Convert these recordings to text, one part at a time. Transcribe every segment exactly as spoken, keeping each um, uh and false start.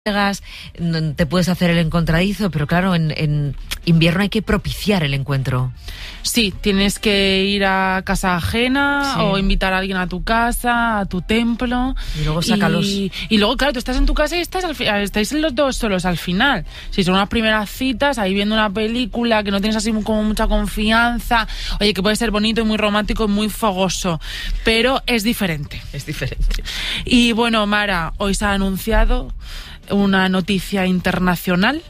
llegas, te puedes hacer el encontradizo, pero claro, en, en invierno hay que propiciar el encuentro. Sí, tienes que ir a casa ajena, sí, o invitar a alguien a tu casa, a tu templo. Y luego sácalos. Y, y luego, claro, tú estás en tu casa y estás al, estáis los dos solos al final. Si son unas primeras citas, ahí viendo una película que no tienes así como mucha confianza, oye, que puede ser bonito y muy romántico y muy fogoso, pero es diferente. Es diferente. Y bueno, Mara, hoy se ha anunciado una noticia internacional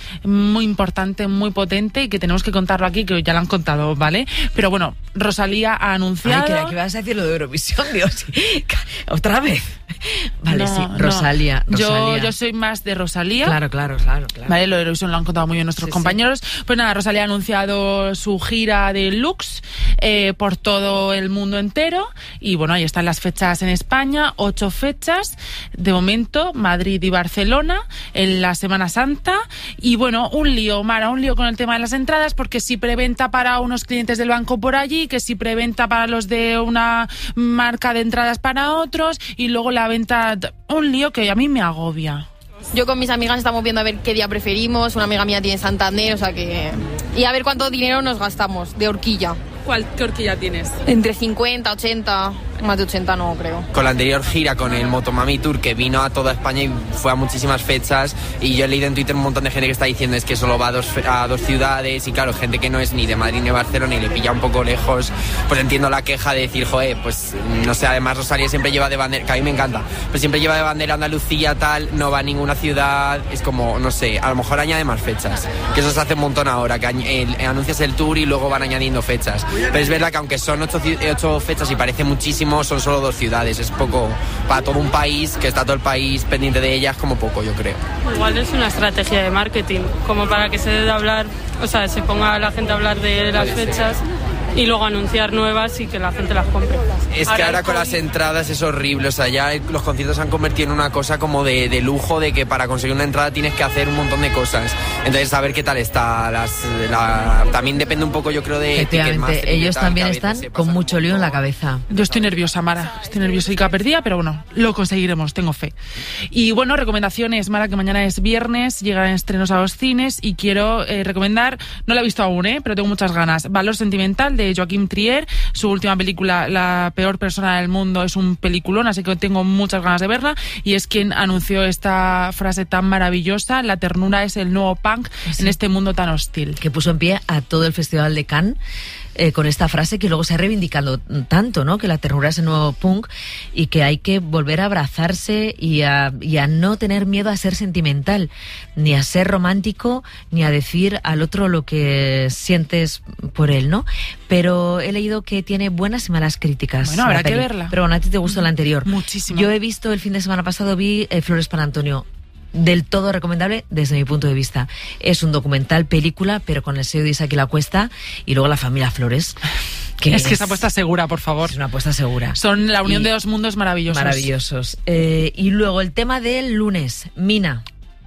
muy importante, muy potente, y que tenemos que contarlo aquí, que ya lo han contado, ¿vale? Pero bueno, Rosalía ha anunciado... Ay, que, que vas a decir lo de Eurovisión, Dios. ¿Otra vez? Vale, no, sí, Rosalía, no. Rosalía. Yo, yo soy más de Rosalía. Claro, claro, claro, claro. Vale, lo de Eurovisión lo han contado muy bien nuestros sí, compañeros. Sí. Pues nada, Rosalía ha anunciado su gira de Lux eh, por todo el mundo entero. Y bueno, ahí están las fechas en España, ocho fechas. De momento, Madrid y Barcelona, en la Semana Santa. Y bueno, un lío, Mara, un lío con el tema de las entradas, porque si preventa para unos clientes del banco por allí, que si preventa para los de una marca de entradas para otros, y luego la venta, un lío que a mí me agobia. Yo con mis amigas estamos viendo a ver qué día preferimos, una amiga mía tiene Santander, o sea que... Y a ver cuánto dinero nos gastamos de horquilla. ¿Cuál, qué horquilla tienes? Entre cincuenta, ochenta, más de ochenta no creo. Con la anterior gira, con el Motomami Tour, que vino a toda España y fue a muchísimas fechas, y yo he leído en Twitter un montón de gente que está diciendo es que solo va a dos, a dos ciudades, y claro, gente que no es ni de Madrid ni de Barcelona y le pilla un poco lejos, pues entiendo la queja de decir, joder, pues no sé, además Rosalía siempre lleva de bandera, que a mí me encanta, pues siempre lleva de bandera Andalucía, tal, no va a ninguna ciudad, es como, no sé, a lo mejor añade más fechas, que eso se hace un montón ahora, que el, anuncias el tour y luego van añadiendo fechas. Pero es verdad que aunque son ocho, ocho fechas y parece muchísimo, son solo dos ciudades. Es poco para todo un país, que está todo el país pendiente de ellas, como poco, yo creo. Igual es una estrategia de marketing, como para que se dé de hablar, o sea, se ponga la gente a hablar de las fechas y luego anunciar nuevas y que la gente las compre. Es que ahora, ahora con las entradas es horrible, o sea, ya los conciertos se han convertido en una cosa como de, de lujo, de que para conseguir una entrada tienes que hacer un montón de cosas. Entonces, saber qué tal está. Las, la, también depende un poco, yo creo, de... Efectivamente, ellos también están con mucho lío en la cabeza. Yo estoy nerviosa, Mara, estoy nerviosa y perdida, pero bueno, lo conseguiremos, tengo fe. Y bueno, recomendaciones, Mara, que mañana es viernes, llegan estrenos a los cines y quiero eh, recomendar, no la he visto aún, eh, pero tengo muchas ganas, Valor Sentimental, de Joaquim Trier, su última película, La peor persona del mundo, es un peliculón, así que tengo muchas ganas de verla, y es quien anunció esta frase tan maravillosa: la ternura es el nuevo punk sí, en este mundo tan hostil. Que puso en pie a todo el Festival de Cannes eh, con esta frase que luego se ha reivindicado tanto, ¿no? Que la ternura es el nuevo punk y que hay que volver a abrazarse y a, y a no tener miedo a ser sentimental, ni a ser romántico, ni a decir al otro lo que sientes por él, ¿no? Pero he leído que tiene buenas y malas críticas. Bueno, habrá que verla. Pero bueno, a ti te gustó la anterior. Muchísimo. Yo he visto el fin de semana pasado, vi eh, Flores para Antonio. Del todo recomendable desde mi punto de vista. Es un documental, película, pero con el sello de Isaac y la Cuesta, y luego la familia Flores. Que es, es que esa apuesta segura, por favor. Es una apuesta segura. Son la unión y de dos mundos maravillosos. Maravillosos. Eh, y luego el tema del lunes, Mina.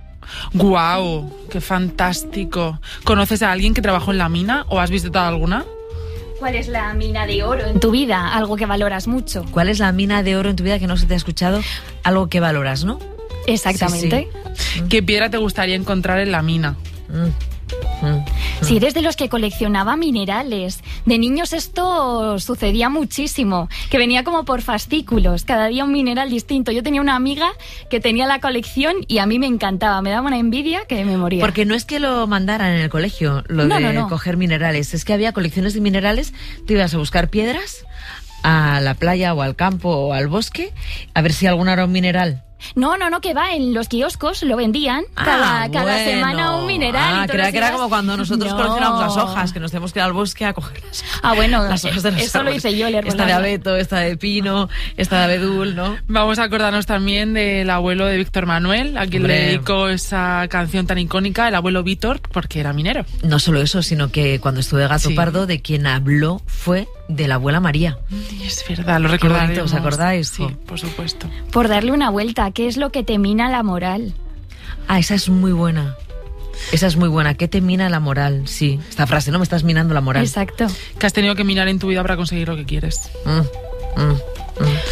¡Guau! ¡Qué fantástico! ¿Conoces a alguien que trabajó en la mina o has visitado alguna? ¿Cuál es la mina de oro en tu vida? Algo que valoras mucho. ¿Cuál es la mina de oro en tu vida que no se te ha escuchado? Algo que valoras, ¿no? Exactamente. Sí, sí. ¿Qué piedra te gustaría encontrar en la mina? Mm. Mm. Si eres de los que coleccionaba minerales, de niños esto sucedía muchísimo, que venía como por fascículos, cada día un mineral distinto. Yo tenía una amiga que tenía la colección y a mí me encantaba, me daba una envidia que me moría. Porque no es que lo mandaran en el colegio, lo no, de no, no. coger minerales, es que había colecciones de minerales, tú ibas a buscar piedras a la playa o al campo o al bosque, a ver si alguna era un mineral. No, no, no, que va, en los kioscos lo vendían cada, ah, cada bueno. semana un mineral. Ah, y creía que era ibas... como cuando nosotros no. coleccionamos las hojas, que nos tenemos que ir al bosque a cogerlas. Ah, bueno, las hojas de los eso árboles. lo hice yo, el Esta de abeto, esta de pino, esta de abedul, ¿no? Vamos a acordarnos también del abuelo de Víctor Manuel, a quien Hombre. le dedicó esa canción tan icónica, el abuelo Víctor, porque era minero. No solo eso, sino que cuando estuve de Gato Sí. Pardo, de quien habló fue de la abuela María. Es verdad, lo recordaremos. ¿Os acordáis? Sí, por supuesto. Por darle una vuelta, ¿qué es lo que te mina la moral? Ah, esa es muy buena. Esa es muy buena. ¿Qué te mina la moral? Sí, esta frase, ¿no? Me estás minando la moral. Exacto. Que has tenido que minar en tu vida para conseguir lo que quieres. Mm, mm, mm.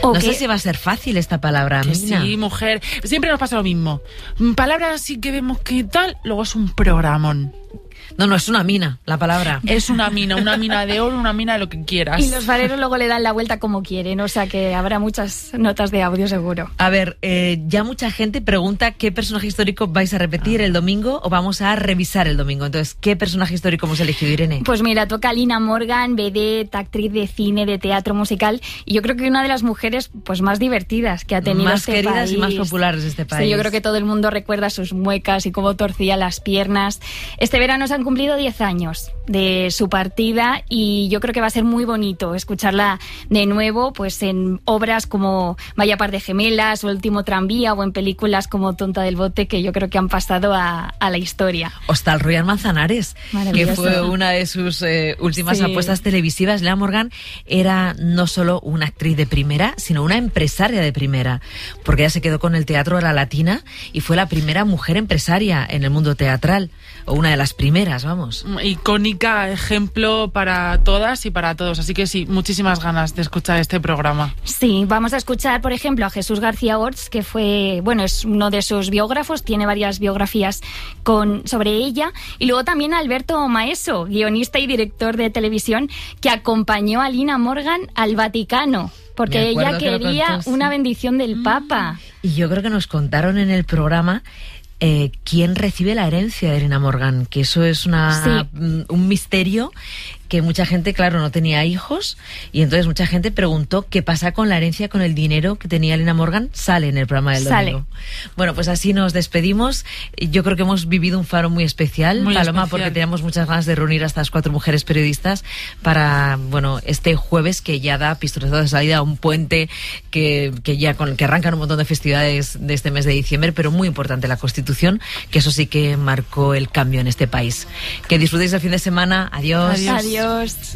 No sé si va a ser fácil esta palabra, que Mina. Sí, mujer. Siempre nos pasa lo mismo. Palabras así que vemos que tal, luego es un programón. No, no, es una mina, la palabra. Es una mina, una mina de oro, una mina de lo que quieras. Y los fareros luego le dan la vuelta como quieren, o sea que habrá muchas notas de audio seguro. A ver, eh, ya mucha gente pregunta qué personaje histórico vais a repetir el domingo o vamos a revisar el domingo. Entonces, ¿qué personaje histórico hemos elegido, Irene? Pues mira, toca Lina Morgan, vedette, actriz de cine, de teatro musical, y yo creo que una de las mujeres pues más divertidas que ha tenido más este queridas país. y más populares de este país. Sí, yo creo que todo el mundo recuerda sus muecas y cómo torcía las piernas. Este verano se han cumplido diez años de su partida y yo creo que va a ser muy bonito escucharla de nuevo pues en obras como Vaya par de gemelas o El último tranvía o en películas como Tonta del bote, que yo creo que han pasado a, a la historia. Hostal Royal Manzanares, que fue una de sus eh, últimas sí. apuestas televisivas. Lina Morgan era no solo una actriz de primera, sino una empresaria de primera, porque ella se quedó con el teatro de la Latina y fue la primera mujer empresaria en el mundo teatral, o una de las primeras, vamos. Icónica, ejemplo para todas y para todos, así que sí, muchísimas ganas de escuchar este programa. Sí, vamos a escuchar, por ejemplo, a Jesús García Orts, que fue, bueno, es uno de sus biógrafos, tiene varias biografías con, sobre ella, y luego también a Alberto Maeso, guionista y director de televisión, que acompañó a Lina Morgan al Vaticano, porque ella quería que una bendición del mm. Papa. Y yo creo que nos contaron en el programa Eh, quién recibe la herencia de Lina Morgan, que eso es una sí. un misterio, que mucha gente, claro, no tenía hijos y entonces mucha gente preguntó qué pasa con la herencia, con el dinero que tenía Lina Morgan. Sale en el programa del Sale. domingo. Bueno, pues así nos despedimos. Yo creo que hemos vivido un faro muy especial, muy Paloma, especial. porque teníamos muchas ganas de reunir a estas cuatro mujeres periodistas para, bueno, este jueves que ya da pistoletazo de salida a un puente que, que ya con que arrancan un montón de festividades de este mes de diciembre, pero muy importante la Constitución, que eso sí que marcó el cambio en este país. Que disfrutéis el fin de semana. Adiós. Adiós. Adiós.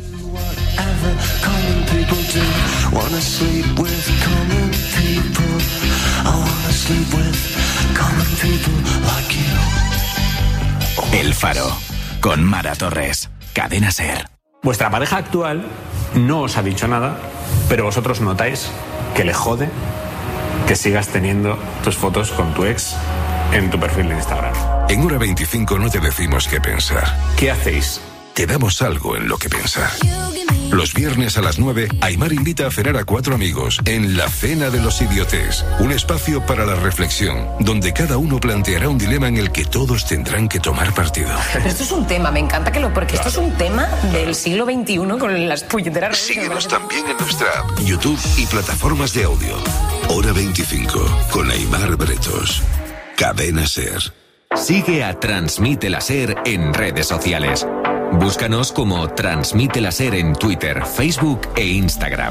El Faro, con Mara Torres, Cadena SER. Vuestra pareja actual no os ha dicho nada, pero vosotros notáis que le jode que sigas teniendo tus fotos con tu ex en tu perfil de Instagram. En Hora veinticinco no te decimos qué pensar. ¿Qué hacéis? Te damos algo en lo que pensar. Los viernes a las nueve, Aimar invita a cenar a cuatro amigos en La Cena de los Idiotes, un espacio para la reflexión, donde cada uno planteará un dilema en el que todos tendrán que tomar partido. Pero esto es un tema, me encanta que lo... Porque claro. Esto es un tema del siglo veintiuno con las puñeteras redes. Síguenos también en nuestra app, YouTube y plataformas de audio. Hora veinticinco, con Aimar Bretos. Cadena SER. Sigue a Transmite la SER en redes sociales. Búscanos como Transmite la SER en Twitter, Facebook e Instagram.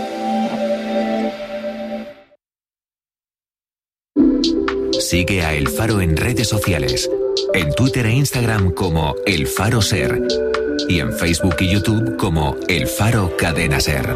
Sigue a El Faro en redes sociales. En Twitter e Instagram como El Faro SER. Y en Facebook y YouTube como El Faro Cadena SER.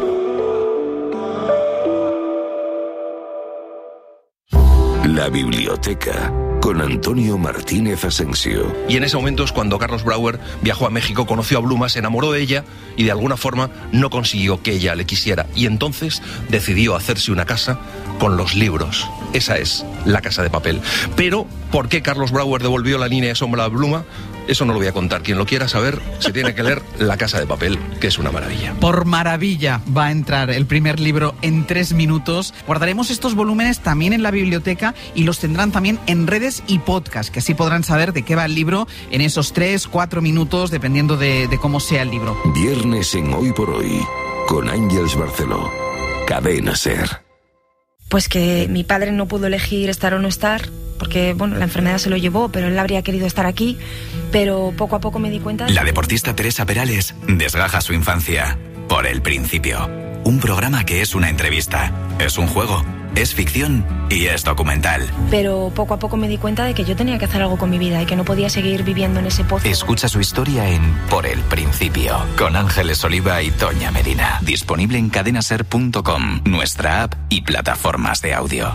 La biblioteca, con Antonio Martínez Asensio. Y en ese momento es cuando Carlos Brauer viajó a México, conoció a Bluma, se enamoró de ella y de alguna forma no consiguió que ella le quisiera. Y entonces decidió hacerse una casa con los libros. Esa es La Casa de Papel. Pero, ¿por qué Carlos Brauer devolvió la línea de sombra a Bluma? Eso no lo voy a contar. Quien lo quiera saber se tiene que leer La Casa de Papel, que es una maravilla. Por maravilla va a entrar el primer libro en tres minutos. Guardaremos estos volúmenes también en la biblioteca y los tendrán también en redes y podcast, que así podrán saber de qué va el libro en esos tres, cuatro minutos, dependiendo de, de cómo sea el libro. Viernes en Hoy por Hoy, con Ángeles Barceló. Cadena SER. Pues que mi padre no pudo elegir estar o no estar, porque bueno, la enfermedad se lo llevó, pero él habría querido estar aquí, pero poco a poco me di cuenta... La deportista Teresa Perales desgaja su infancia por El Principio. Un programa que es una entrevista, es un juego, es ficción y es documental. Pero poco a poco me di cuenta de que yo tenía que hacer algo con mi vida y que no podía seguir viviendo en ese pozo. Escucha su historia en Por El Principio, con Ángeles Oliva y Toña Medina. Disponible en cadenaser punto com, nuestra app y plataformas de audio.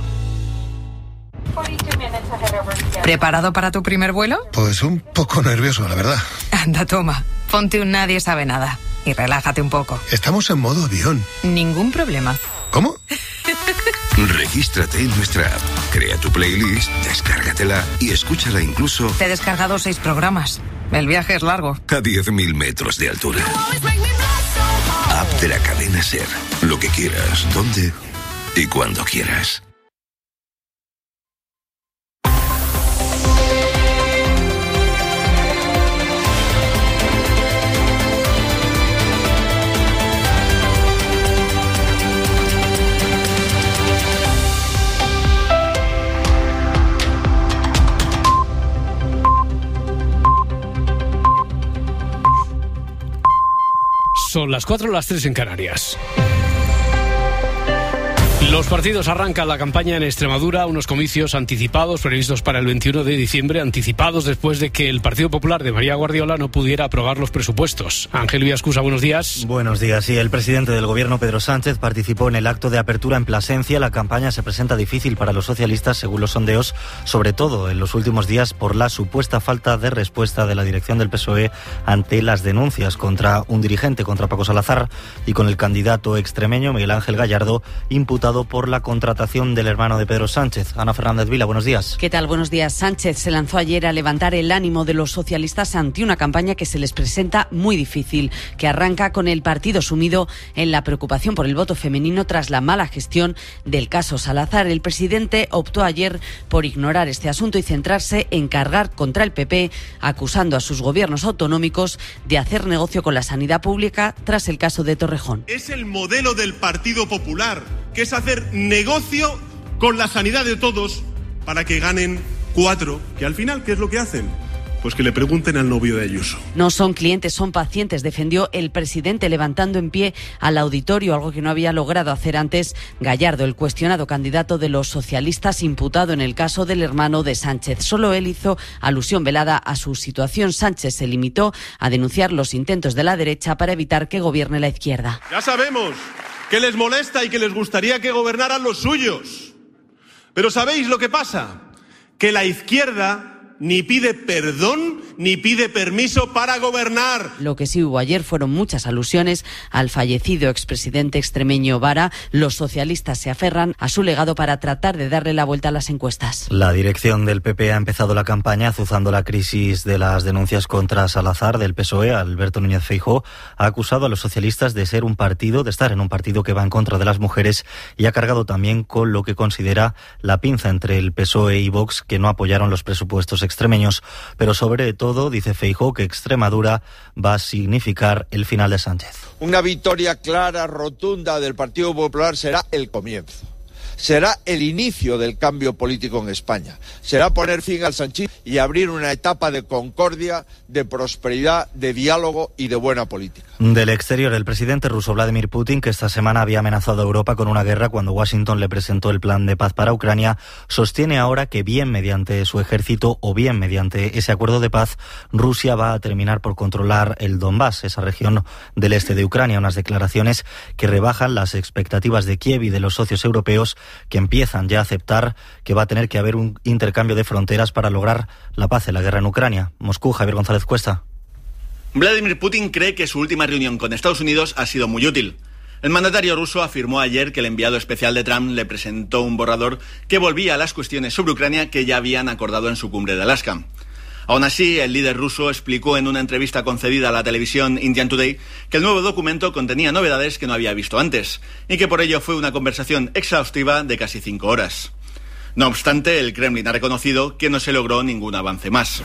¿Preparado para tu primer vuelo? Pues un poco nervioso, la verdad. Anda, toma, ponte un Nadie Sabe Nada y relájate un poco. Estamos en modo avión. Ningún problema. ¿Cómo? Regístrate en nuestra app, crea tu playlist, descárgatela y escúchala incluso Te he descargado seis programas. El viaje es largo. a diez mil metros de altura. App de la cadena SER. Lo que quieras, donde y cuando quieras. Son las cuatro, las tres en Canarias. Los partidos arrancan la campaña en Extremadura, unos comicios anticipados previstos para el veintiuno de diciembre, anticipados después de que el Partido Popular de María Guardiola no pudiera aprobar los presupuestos. Ángel Villaescusa, buenos días. Buenos días. Sí, el presidente del Gobierno, Pedro Sánchez, participó en el acto de apertura en Plasencia. La campaña se presenta difícil para los socialistas, según los sondeos, sobre todo en los últimos días por la supuesta falta de respuesta de la dirección del P S O E ante las denuncias contra un dirigente, contra Paco Salazar, y con el candidato extremeño Miguel Ángel Gallardo, imputado por la contratación del hermano de Pedro Sánchez. Ana Fernández Vila, buenos días. ¿Qué tal? Buenos días. Sánchez se lanzó ayer a levantar el ánimo de los socialistas ante una campaña que se les presenta muy difícil, que arranca con el partido sumido en la preocupación por el voto femenino tras la mala gestión del caso Salazar. El presidente optó ayer por ignorar este asunto y centrarse en cargar contra el P P, acusando a sus gobiernos autonómicos de hacer negocio con la sanidad pública tras el caso de Torrejón. Es el modelo del Partido Popular, que es hacer negocio con la sanidad de todos para que ganen cuatro, que al final, ¿qué es lo que hacen? Pues que le pregunten al novio de Ayuso. No son clientes, son pacientes, defendió el presidente levantando en pie al auditorio, algo que no había logrado hacer antes Gallardo, el cuestionado candidato de los socialistas imputado en el caso del hermano de Sánchez. Solo él hizo alusión velada a su situación. Sánchez se limitó a denunciar los intentos de la derecha para evitar que gobierne la izquierda. Ya sabemos que les molesta y que les gustaría que gobernaran los suyos. Pero ¿sabéis lo que pasa? Que la izquierda ni pide perdón ni pide permiso para gobernar. Lo que sí hubo ayer fueron muchas alusiones al fallecido expresidente extremeño Vara. Los socialistas se aferran a su legado para tratar de darle la vuelta a las encuestas. La dirección del P P ha empezado la campaña azuzando la crisis de las denuncias contra Salazar. Del P S O E, Alberto Núñez Feijóo ha acusado a los socialistas de ser un partido, de estar en un partido que va en contra de las mujeres, y ha cargado también con lo que considera la pinza entre el P S O E y Vox, que no apoyaron los presupuestos extremeños. Pero sobre todo, dice Feijóo, que Extremadura va a significar el final de Sánchez. Una victoria clara, rotunda del Partido Popular será el comienzo. Será el inicio del cambio político en España. Será poner fin al sanchismo y abrir una etapa de concordia, de prosperidad, de diálogo y de buena política. Del exterior, el presidente ruso Vladimir Putin, que esta semana había amenazado a Europa con una guerra cuando Washington le presentó el plan de paz para Ucrania, sostiene ahora que bien mediante su ejército o bien mediante ese acuerdo de paz, Rusia va a terminar por controlar el Donbass, esa región del este de Ucrania. Unas declaraciones que rebajan las expectativas de Kiev y de los socios europeos, que empiezan ya a aceptar que va a tener que haber un intercambio de fronteras para lograr la paz en la guerra en Ucrania. Moscú, Javier González Cuesta. Vladimir Putin cree que su última reunión con Estados Unidos ha sido muy útil. El mandatario ruso afirmó ayer que el enviado especial de Trump le presentó un borrador que volvía a las cuestiones sobre Ucrania que ya habían acordado en su cumbre de Alaska. Aún así, el líder ruso explicó en una entrevista concedida a la televisión Indian Today que el nuevo documento contenía novedades que no había visto antes y que por ello fue una conversación exhaustiva de casi cinco horas. No obstante, el Kremlin ha reconocido que no se logró ningún avance más.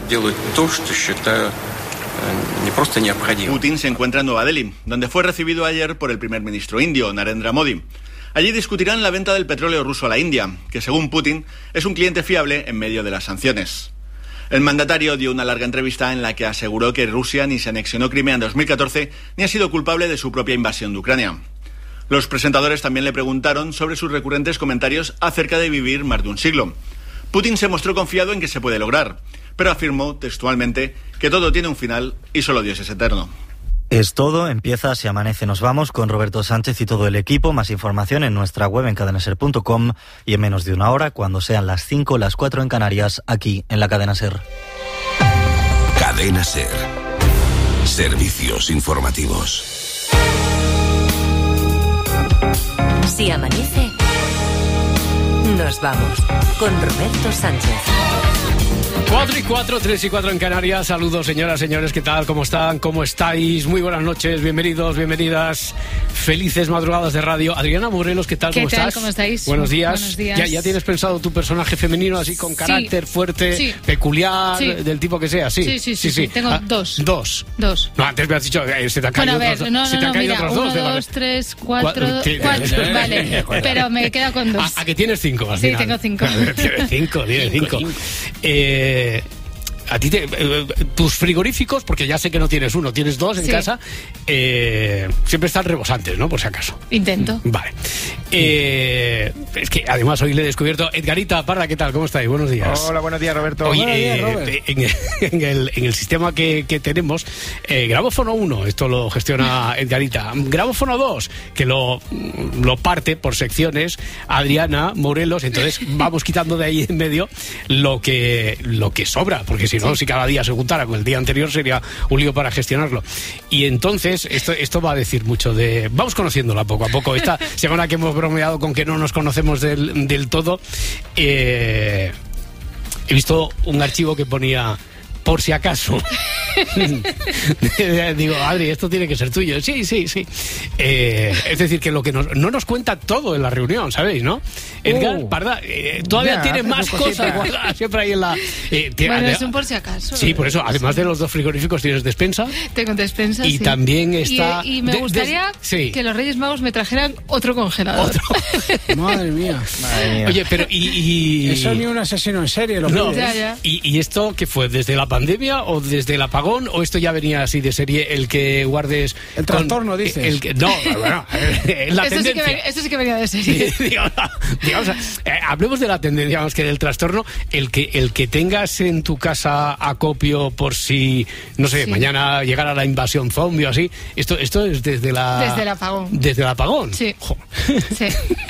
Putin se encuentra en Nueva Delhi, donde fue recibido ayer por el primer ministro indio, Narendra Modi. Allí discutirán la venta del petróleo ruso a la India, que según Putin es un cliente fiable en medio de las sanciones. El mandatario dio una larga entrevista en la que aseguró que Rusia ni se anexionó Crimea en dos mil catorce ni ha sido culpable de su propia invasión de Ucrania. Los presentadores también le preguntaron sobre sus recurrentes comentarios acerca de vivir más de un siglo. Putin se mostró confiado en que se puede lograr, pero afirmó textualmente que todo tiene un final y solo Dios es eterno. Es todo, empieza Si Amanece Nos Vamos con Roberto Sánchez y todo el equipo. Más información en nuestra web en cadena ser punto com y en menos de una hora, cuando sean las cinco, las cuatro en Canarias, aquí en la Cadena Ser. Cadena Ser. Servicios informativos. Si amanece, Nos vamos con Roberto Sánchez. Cuatro y cuatro, tres y cuatro en Canarias. Saludos, señoras, señores, ¿qué tal? ¿Cómo están? ¿Cómo estáis? Muy buenas noches, bienvenidos, bienvenidas. Felices madrugadas de radio. Adriana Morelos, ¿qué tal? ¿Qué ¿Cómo tal? estás? ¿Cómo estáis? Buenos días. Buenos días. ¿Ya, ya tienes pensado tu personaje femenino así con carácter sí. fuerte, sí. peculiar, sí. del tipo que sea? Sí, sí, sí, sí. sí, sí. Tengo ah, dos. Dos. Dos. No, antes me has dicho, eh, se te han bueno, caído a ver, otros, no, no, se te han no, caído mira, otros uno, dos. De dos, tres, cuatro, cuatro, cuatro, vale, pero me he quedado con dos. ¿A, a que tienes cinco? Al sí, final? tengo cinco. Tienes cinco, tienes cinco. cinco. Eh... A ti, te, eh, tus frigoríficos, porque ya sé que no tienes uno, tienes dos en sí. casa, eh, siempre están rebosantes, ¿no? Por si acaso. Intento. Vale. Eh, es que además hoy le he descubierto. Edgarita Parra, ¿qué tal? ¿Cómo estáis? Buenos días. Hola, buenos días, Roberto. Oye, buenos días, eh, Robert. en, en, el, en el sistema que, que tenemos, eh, Grabófono uno, esto lo gestiona Edgarita. Grabófono dos, que lo, lo parte por secciones, Adriana Morelos, entonces vamos quitando de ahí en medio lo que, lo que sobra, porque si Si no, sí. si cada día se juntara con el día anterior sería un lío para gestionarlo. Y entonces, esto, esto va a decir mucho de... Vamos conociéndola poco a poco. Esta semana que hemos bromeado con que no nos conocemos del, del todo, eh, he visto un archivo que ponía... Por si acaso. Digo, Adri, esto tiene que ser tuyo. Sí, sí, sí. Eh, es decir, que lo que nos, no nos cuenta todo en la reunión, ¿sabéis, no? Edgar, uh, Parda, eh, todavía ya, tiene más cosas guardadas siempre ahí en la... Eh, bueno, además, es un por si acaso. Sí, por eso, además de los dos frigoríficos, tienes despensa. Tengo despensa, Y sí. también está... Y, y me de, gustaría de, sí. que los Reyes Magos me trajeran otro congelador. Otro. Madre mía. Madre mía. Oye, pero y... y... Eso ni un asesino en serie, lo no. ya, ya. ¿Y, ¿Y esto qué fue? ¿Desde la pandemia o desde el apagón o esto ya venía así de serie, el que guardes el trastorno con, dices el que, no, bueno, la esto tendencia sí, que venía, esto sí que venía de serie. digamos, digamos, eh, hablemos de la tendencia más que del trastorno, el que el que tengas en tu casa acopio por si no sé, sí. mañana llegara la invasión zombie o así, esto esto es desde la desde el apagón desde el apagón sí, sí.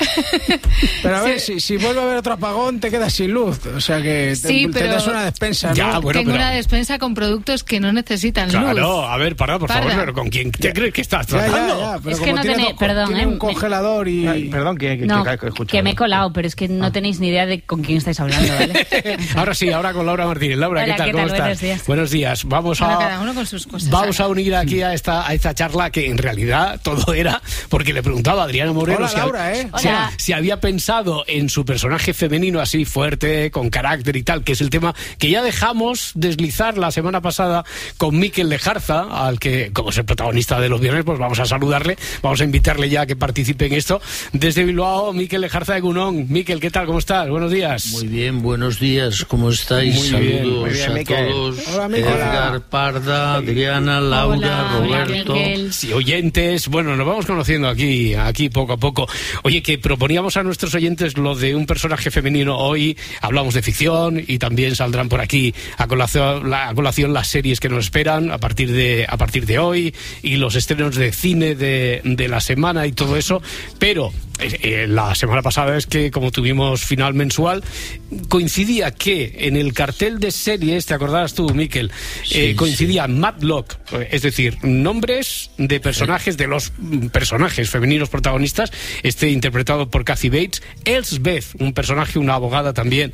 Pero a ver, sí. si, si vuelve a haber otro apagón te quedas sin luz, o sea que sí, te, pero tendrás una despensa, ¿no? Ya, bueno, tengo pero... una despensa con productos que no necesitan claro, luz. Claro, a ver, Parda, por Parda. favor, pero ¿con quién te crees que estás tratando? Ya, ya, ya, pero es que no tenéis, perdón, tiene eh, un congelador y... Ay, perdón, que, que, no, que, que, que, que me he colado, pero es que no ah. tenéis ni idea de con quién estáis hablando, ¿vale? Ahora sí, ahora con Laura Martínez. Laura, Hola, ¿qué tal? ¿qué ¿Cómo tal? estás? Buenos días. Buenos días. Vamos bueno, a... cada uno con sus cosas. Vamos ahora. a unir aquí a esta, a esta charla que en realidad todo era porque le preguntaba a Adriana Moreno Hola, si, Laura, ¿eh? si, Hola. si había pensado en su personaje femenino así fuerte, con carácter y tal, que es el tema que ya dejamos deslizar la semana pasada con Mikel Lejarza, al que, como es el protagonista de los viernes, pues vamos a saludarle, vamos a invitarle ya a que participe en esto. Desde Bilbao, Mikel Lejarza de Gunón. Mikel, ¿qué tal? ¿Cómo estás? Buenos días. Muy bien, buenos días. ¿Cómo estáis? Muy Saludos bien, muy bien, a Mikel. todos. Hola, Edgar, Parda, Adriana, Laura, Hola, Roberto. Mikel. Sí, oyentes, bueno, nos vamos conociendo aquí, aquí poco a poco. Oye, que proponíamos a nuestros oyentes lo de un personaje femenino hoy, hablamos de ficción y también saldrán por aquí a colación, a colación las series que nos esperan a partir de, a partir de hoy y los estrenos de cine de, de la semana y todo eso, pero eh, la semana pasada es que como tuvimos final mensual, coincidía que en el cartel de series, ¿te acordabas tú, Mikel? Sí, Eh, coincidía sí. Matlock, es decir, nombres de personajes, de los personajes femeninos protagonistas, este interpretado por Kathy Bates, Elsbeth, un personaje, una abogada también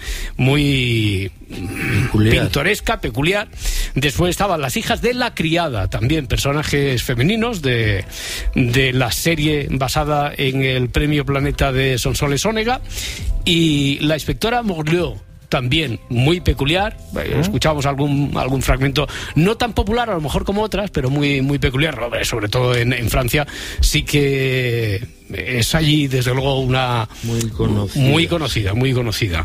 muy peculiar. pintoresca, peculiar. Después estaban las hijas de la criada, también personajes femeninos de, de la serie basada en el premio Planeta de Sonsoles Onega, y la inspectora Morleau, también muy peculiar. Escuchamos algún algún fragmento no tan popular a lo mejor como otras, pero muy muy peculiar, sobre todo en, en Francia sí que es allí desde luego una muy conocida, muy conocida, muy conocida.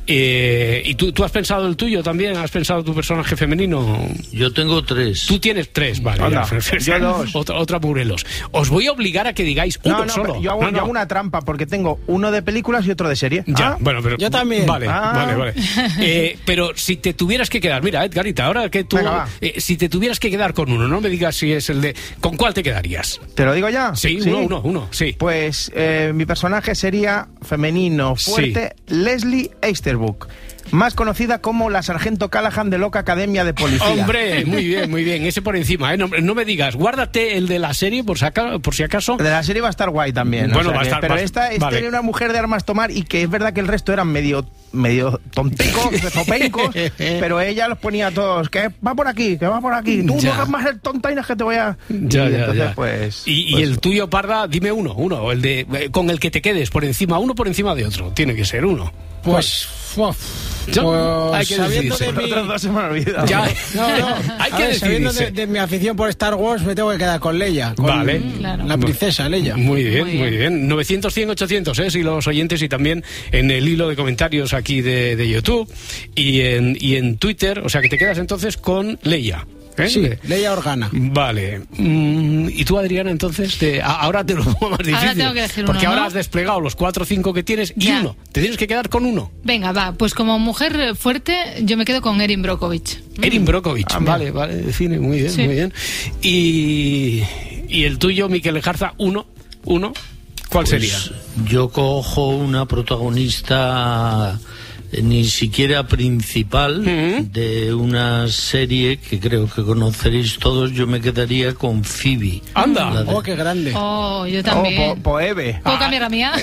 Eh, ¿Y tú, tú has pensado el tuyo también? ¿Has pensado tu personaje femenino? Yo tengo tres. Tú tienes tres, vale. Anda, ya, yo dos. Otra, otra Morelos. Os voy a obligar a que digáis uno no, no, solo. Yo hago, no, no. yo hago una trampa porque tengo uno de películas y otro de serie. Ya, ¿Ah? bueno, pero yo también. Vale, ah. vale, vale. Eh, pero si te tuvieras que quedar, mira, Edgarita, ahora que tú, eh, si te tuvieras que quedar con uno, no me digas si es el de, ¿con cuál te quedarías? ¿Te lo digo ya? Sí, ¿Sí? uno, uno, uno, sí. Pues eh, mi personaje sería femenino, fuerte, sí. Leslie Easterbrook. más conocida como la Sargento Callahan de Loca Academia de Policía. Hombre, muy bien, muy bien, ese por encima, ¿eh? No, no me digas, guárdate el de la serie por si acaso. Por si acaso. El de la serie va a estar guay también. Bueno, o sea va a que, estar, pero va, esta, esta vale. era una mujer de armas tomar y que es verdad que el resto eran medio medio tontecos, zopencos, pero ella los ponía a todos, que va por aquí, que va por aquí, tú Ya. no hagas más el tontainas que te voy a... Ya, y ya, entonces, ya. pues... Y, pues, y el tuyo, Parda, dime uno, uno, el de eh, con el que te quedes por encima, uno por encima de otro, tiene que ser uno. Pues... Ya, pues hay que sabiendo decidirse. de mi... Otros dos se me han olvidado. Ya. No, no, Hay a que ver, sabiendo decidirse. de, de mi afición por Star Wars, me tengo que quedar con Leia. Con Vale. La princesa Leia. Muy bien, muy bien. novecientos, cien, ochocientos, ¿eh? Si los oyentes, y también en el hilo de comentarios aquí de, de YouTube y en, y en Twitter. O sea, que te quedas entonces con Leia. ¿Eh? Sí, Leia Organa. Vale. Mm, ¿Y tú, Adriana, entonces? Te, a, ahora te lo pongo más difícil. Ahora tengo que decir porque uno, ahora ¿no? has desplegado los cuatro o cinco que tienes y Ya. uno. Te tienes que quedar con uno. Venga, va, pues como mujer fuerte, yo me quedo con Erin Brockovich. Erin Brockovich. Ah, vale, vale, de cine, muy bien, Sí. muy bien. Y, y el tuyo, Miquel Lejarza, uno, uno. ¿Cuál Pues sería? Yo cojo una protagonista eh, ni siquiera principal de una serie que creo que conoceréis todos. Yo me quedaría con Phoebe. Anda. Oh, qué grande. Oh, yo también. Oh, po Poebe. ¿Puedo cambiar la mía?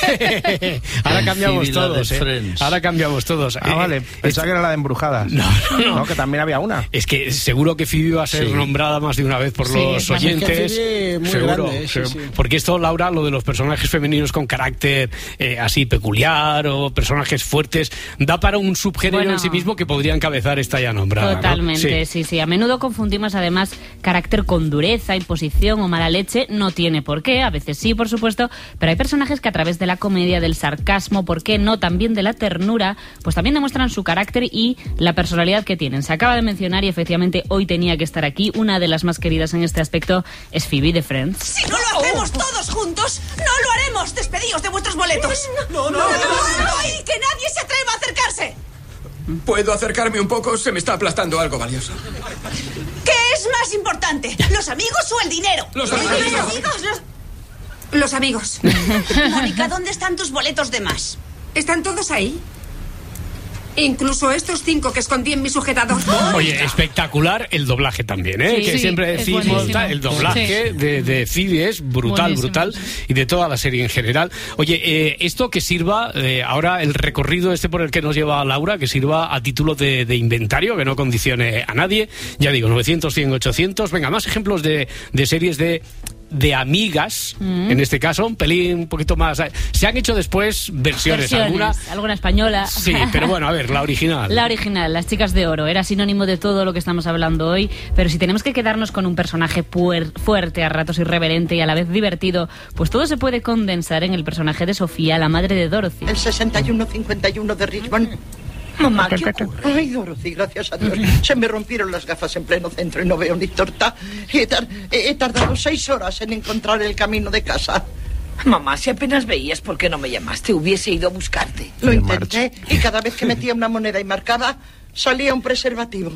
Ahora cambiamos Phoebe, la todos, de ¿eh? Friends. Ahora cambiamos todos. Ah, Eh, vale. eh, Pensaba que era la de Embrujadas. No, no, no. No, que también había una. Es que seguro que Phoebe va a ser Sí. nombrada más de una vez por Sí, los es más- oyentes. es que Phoebe muy seguro. grande, eh, sí, Se- sí. Porque esto, Laura, lo de los personajes femeninos con carácter eh, así peculiar o personajes fuertes, da para un subgénero Bueno. en sí mismo que podría encabezar esta ya nombrada, ¿no? Totalmente, Sí. sí, sí. A menudo confundimos además carácter con dureza, imposición o mala leche. No tiene por qué, a veces sí, por supuesto, pero hay personajes que a través de la comedia, del sarcasmo, ¿por qué no? También de la ternura, pues también demuestran su carácter y la personalidad que tienen. Se acaba de mencionar y efectivamente hoy tenía que estar aquí. Una de las más queridas en este aspecto es Phoebe de Friends. Si no lo hacemos todos juntos, no lo haremos. Despedidos de vuestros boletos. No, no, no. Y que nadie se atreva a acercarse. ¿Puedo acercarme un poco? Se me está aplastando algo valioso. ¿Qué es más importante? ¿Los amigos o el dinero? Los ¿Los amigos. amigos? Los, los amigos. Mónica, ¿dónde están tus boletos de más? ¿Están todos ahí? Incluso estos cinco que escondí en mi sujetador. Oye, espectacular el doblaje también, ¿eh? Sí, que sí, siempre es decimos, buenísimo. tal, el doblaje Sí. de, de Phoebe es brutal, Buenísimo, brutal, y de toda la serie en general. Oye, eh, esto que sirva, eh, ahora el recorrido este por el que nos lleva Laura, que sirva a título de, de inventario, que no condicione a nadie. Ya digo, novecientos, cien, ochocientos. Venga, más ejemplos de, de series de... de amigas, Mm. en este caso, un pelín un poquito más... Se han hecho después versiones, Versiones, alguna... alguna española. Sí, pero bueno, a ver, la original. La original, Las Chicas de Oro, era sinónimo de todo lo que estamos hablando hoy, pero si tenemos que quedarnos con un personaje puer- fuerte, a ratos irreverente y a la vez divertido, pues todo se puede condensar en el personaje de Sofía, la madre de Dorothy. El sesenta y uno cincuenta y uno de Richmond. Mamá, ¿qué ocurre? Ay, Dorothy, gracias a Dios. Se me rompieron las gafas en pleno centro y no veo ni torta. He, tar- he- he tardado seis horas en encontrar el camino de casa. Mamá, si apenas veías, ¿por qué no me llamaste? Hubiese ido a buscarte. Lo intenté y cada vez que metía una moneda y marcaba, salía un preservativo.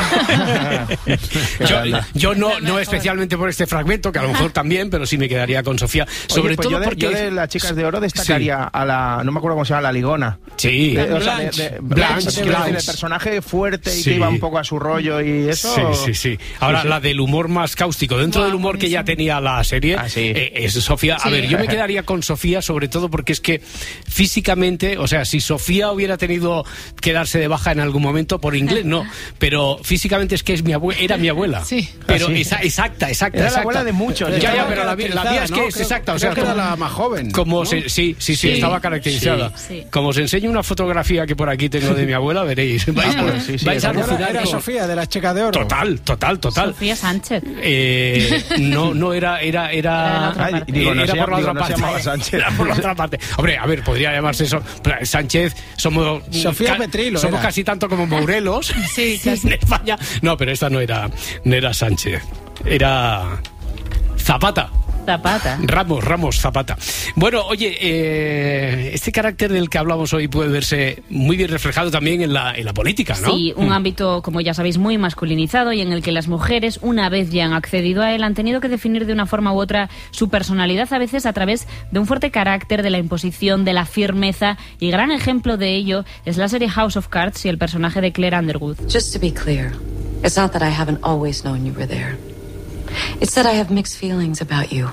Yo, yo no, no especialmente por este fragmento, que a lo mejor también, pero sí me quedaría con Sofía. Sobre Oye, pues todo yo de, porque... yo de las chicas de oro destacaría a la, no me acuerdo cómo se llama, la ligona. Sí. De- o sea, de- Blanche. de- Blanche, quiero decir, Blanche. el personaje fuerte y Sí. que iba un poco a su rollo y eso. Sí, sí, sí. Ahora, Sí, sí. la del humor más cáustico. Dentro del humor que ya tenía la serie, eh, es Sofía. A Sí. ver, yo me quedaría con Sofía, sobre todo porque es que físicamente, o sea, si Sofía hubiera tenido que darse de baja en algún momento, por inglés no, pero físicamente es que es mi abue- era mi abuela. Sí. Pero Ah, sí. esa- exacta, exacta. Era la exacta. abuela de muchos. Ya, Estaba ya, pero la, vi- la mía es que caracterizada, es ¿no? exacta. O Creo sea, que era como- la más joven, Como ¿no? se- sí, sí, sí, Sí. estaba caracterizada. Sí, sí. Como os enseño una fotografía que por aquí tengo de mi abuela, veréis. Vais a, Ah, pues sí, sí, vais a era- alucinar era con- Sofía, de las chicas de oro. Total, total, total. Sofía Sánchez. Eh, no, no era, era, era, Era la otra Ay, parte. digo, no era se por la llama- otra digo, no se parte. llamaba Sánchez. Era por la otra parte. Hombre, a ver, podría llamarse eso. Sánchez, somos Sofía Petrilo somos era. casi tanto como Morelos. Sí, en España. No, pero esta no era, no era Sánchez. Era Zapata. Zapata. Ramos, Ramos Zapata. Bueno, oye, eh, este carácter del que hablamos hoy puede verse muy bien reflejado también en la, en la política, ¿no? Sí, un mm. ámbito, como ya sabéis, muy masculinizado y en el que las mujeres, una vez ya han accedido a él, han tenido que definir de una forma u otra su personalidad, a veces a través de un fuerte carácter, de la imposición, de la firmeza, y gran ejemplo de ello es la serie House of Cards y el personaje de Claire Underwood. Just to be clear, it's not that I haven't always known you were there. It's that I have mixed feelings about you.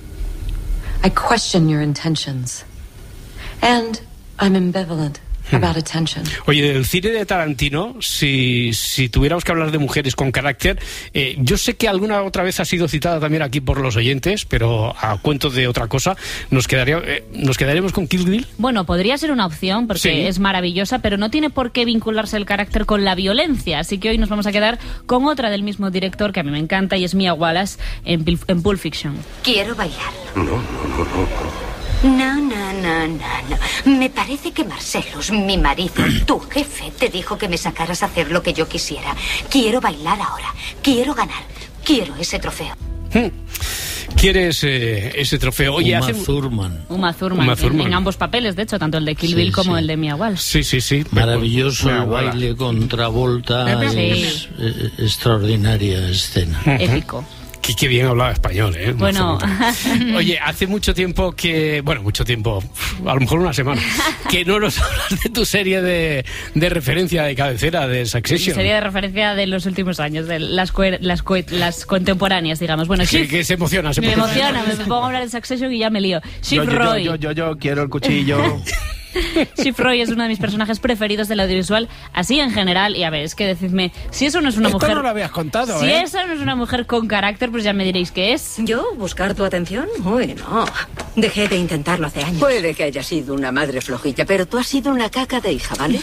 I question your intentions. And I'm ambivalent about attention. Oye, del cine de Tarantino, si, si tuviéramos que hablar de mujeres con carácter, eh, yo sé que alguna otra vez ha sido citada también aquí por los oyentes, pero a cuento de otra cosa, nos quedaría, eh, ¿nos quedaríamos con Kill Bill? Bueno, podría ser una opción, porque sí. es maravillosa, pero no tiene por qué vincularse el carácter con la violencia, así que hoy nos vamos a quedar con otra del mismo director que a mí me encanta, y es Mia Wallace en, en Pulp Fiction. Quiero bailar. No, no, no, no. No, no, no, no, no. Me parece que Marcellus, mi marido, tu jefe, te dijo que me sacaras a hacer lo que yo quisiera. Quiero bailar ahora. Quiero ganar. Quiero ese trofeo. ¿Quieres eh, ese trofeo? Oye, Uma hace... Thurman. Uma Thurman, Uma Thurman. En, en ambos papeles, de hecho, tanto el de Kill Sí, Bill como sí. el de Mia Wallace. Sí, sí, sí. Maravilloso Mia el Wallace. baile con Travolta, Sí. es eh, extraordinaria escena. Épico. Qué, qué bien hablaba español, ¿eh? Bueno. Oye, hace mucho tiempo que... Bueno, mucho tiempo, a lo mejor una semana, que no nos hablas de tu serie de, de referencia de cabecera, de Succession. Sería de referencia de los últimos años, de las, coer- las, co- las contemporáneas, digamos. Bueno, Sí, Shiv, que se emociona, se me emociona. emociona, me pongo a hablar de Succession y ya me lío. Shiv Yo, yo, Roy. yo, yo, yo, yo quiero el cuchillo. Shiv Roy es uno de mis personajes preferidos del audiovisual, así en general. Y a ver, es que decidme, si eso no es una Esto mujer... no lo habías contado, Si ¿eh? esa no es una mujer con carácter, pues ya me diréis qué es. ¿Yo? ¿Buscar tu atención? Uy, no. Dejé de intentarlo hace años. Puede que haya sido una madre flojilla, pero tú has sido una caca de hija, ¿vale?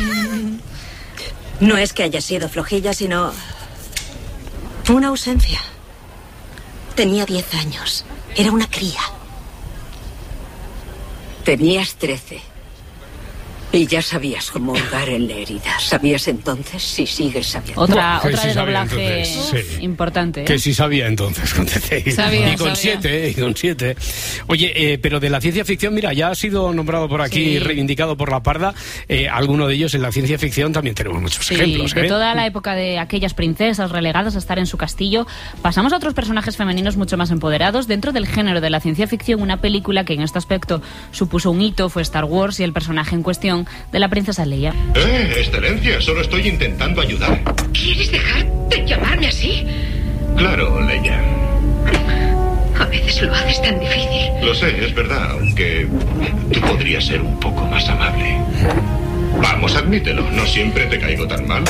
No es que haya sido flojilla, sino... una ausencia. Tenía diez años. Era una cría. Tenías trece. Y ya sabías cómo hurgar en la herida. ¿Sabías entonces si sigues sabiendo? Otra, Que otra sí de sabía doblaje entonces, sí. importante. ¿eh? Que sí sabía entonces, con trece. Sabía, y con sabía. siete, y con siete. Oye, eh, pero de la ciencia ficción, mira, ya ha sido nombrado por aquí, Sí. reivindicado por la Parda. Eh, alguno de ellos en la ciencia ficción también tenemos muchos Sí, ejemplos. de ¿eh? toda la época de aquellas princesas relegadas a estar en su castillo, pasamos a otros personajes femeninos mucho más empoderados. Dentro del género de la ciencia ficción, una película que en este aspecto supuso un hito fue Star Wars y el personaje en cuestión de la princesa Leia. Eh, excelencia, solo estoy intentando ayudar. ¿Quieres dejar de llamarme así? Claro, Leia. A veces lo haces tan difícil. Lo sé, es verdad, aunque tú podrías ser un poco más amable. Vamos, admítelo, no siempre te caigo tan mal.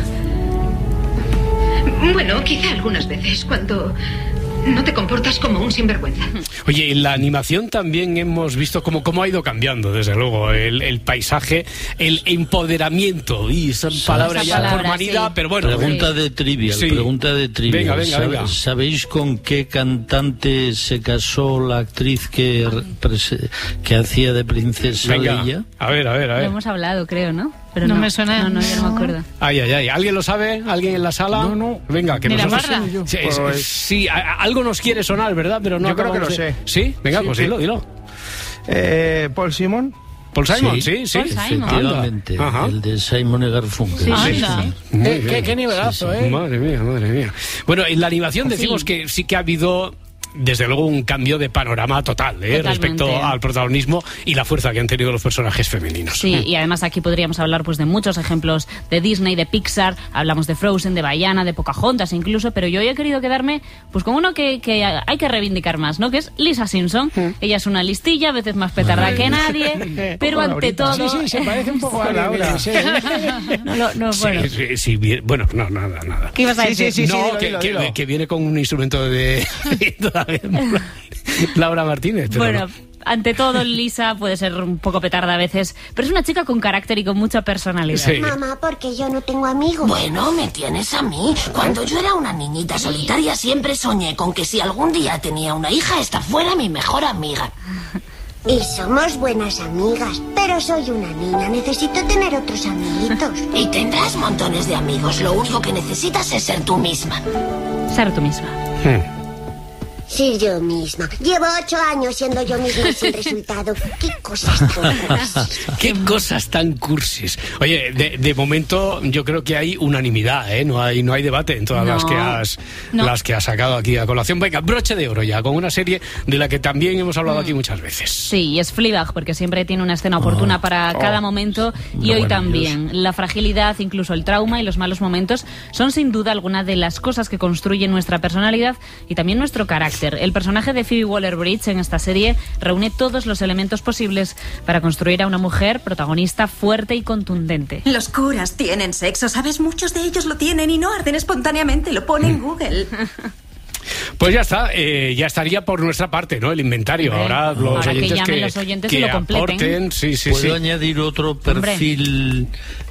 Bueno, quizá algunas veces, cuando no te comportas como un sinvergüenza. Oye, en la animación también hemos visto cómo, cómo ha ido cambiando, desde luego, el, el paisaje, el empoderamiento, y esa palabra Esa ya palabra, por manida, sí. pero bueno. Pregunta eh, de trivia, sí. pregunta de trivia. Venga, venga, ¿Sab- venga. ¿Sabéis con qué cantante se casó la actriz que, prese- que hacía de princesa Venga, Leia? a ver, a ver, a Lo ver. hemos hablado, creo, ¿no? Pero No me suena. No, no, yo no me acuerdo. Ay, ay, ay. ¿Alguien lo sabe? ¿Alguien en la sala? No, no. Venga, que Ni la nosotros... Parra. Sí, es- Pues- sí, a- a- algo nos quiere sonar, ¿verdad? Pero no Yo creo que acabamos lo de- sé. ¿Sí? Venga, Sí, pues sí. dilo, dilo. Eh, Paul Simon. Paul Simon, sí, sí. Paul Simon. Efectivamente, Anda. Ajá. el de Simon y Garfunkel. Sí, Sí, anda. sí. Muy Eh, bien. qué, qué nivelazo, ¿eh? Madre mía, madre mía. Bueno, en la animación decimos Sí. que sí que ha habido, desde luego, un cambio de panorama total, ¿eh? Totalmente. Respecto al protagonismo y la fuerza que han tenido los personajes femeninos. Sí, y además aquí podríamos hablar pues de muchos ejemplos de Disney, de Pixar, hablamos de Frozen, de Vaiana, de Pocahontas incluso, pero yo hoy he querido quedarme pues con uno que, que hay que reivindicar más, ¿no? Que es Lisa Simpson. Ella es una listilla, a veces más petarda que nadie, pero Poco ante Laurita. todo... Sí, sí, se parece un poco a Laura. No, no, no, bueno. Sí, sí, sí, bien- bueno, no, nada, nada. ¿Qué ibas a Sí, decir? sí, sí, no, dilo, que, dilo, que- dilo. que viene con un instrumento de... Laura Martínez. Pero Bueno, no. ante todo, Lisa puede ser un poco petarda a veces, pero es una chica con carácter y con mucha personalidad. Sí. Mamá, porque yo no tengo amigos. Bueno, me tienes a mí. Cuando yo era una niñita solitaria siempre soñé con que si algún día tenía una hija, esta fuera mi mejor amiga. Y somos buenas amigas, pero soy una niña, necesito tener otros amiguitos. Y tendrás montones de amigos. Lo único que necesitas es ser tú misma. Ser tú misma. Hmm. Ser yo misma. Llevo ocho años siendo yo misma sin resultado. ¿Qué cosas tan cursis? ¿Qué cosas tan cursis? Oye, de, de momento yo creo que hay unanimidad, ¿eh? No hay, no hay debate en todas No. las que has No. las que has sacado aquí a colación. Venga, broche de oro ya, con una serie de la que también hemos hablado aquí muchas veces. Sí, y es Fleabag, porque siempre tiene una escena oportuna para oh, cada momento, y hoy maravilloso. también. La fragilidad, incluso el trauma y los malos momentos son sin duda algunas de las cosas que construyen nuestra personalidad y también nuestro carácter. El personaje de Phoebe Waller-Bridge en esta serie reúne todos los elementos posibles para construir a una mujer protagonista fuerte y contundente. Los curas tienen sexo, ¿sabes? Muchos de ellos lo tienen y no arden espontáneamente, lo pone en Google. Pues ya está, eh, ya estaría por nuestra parte, ¿no? El inventario. Hombre, Ahora los ahora que oyentes llamen que, los oyentes y que lo completen. aporten, sí, sí, ¿Puedo sí. añadir otro perfil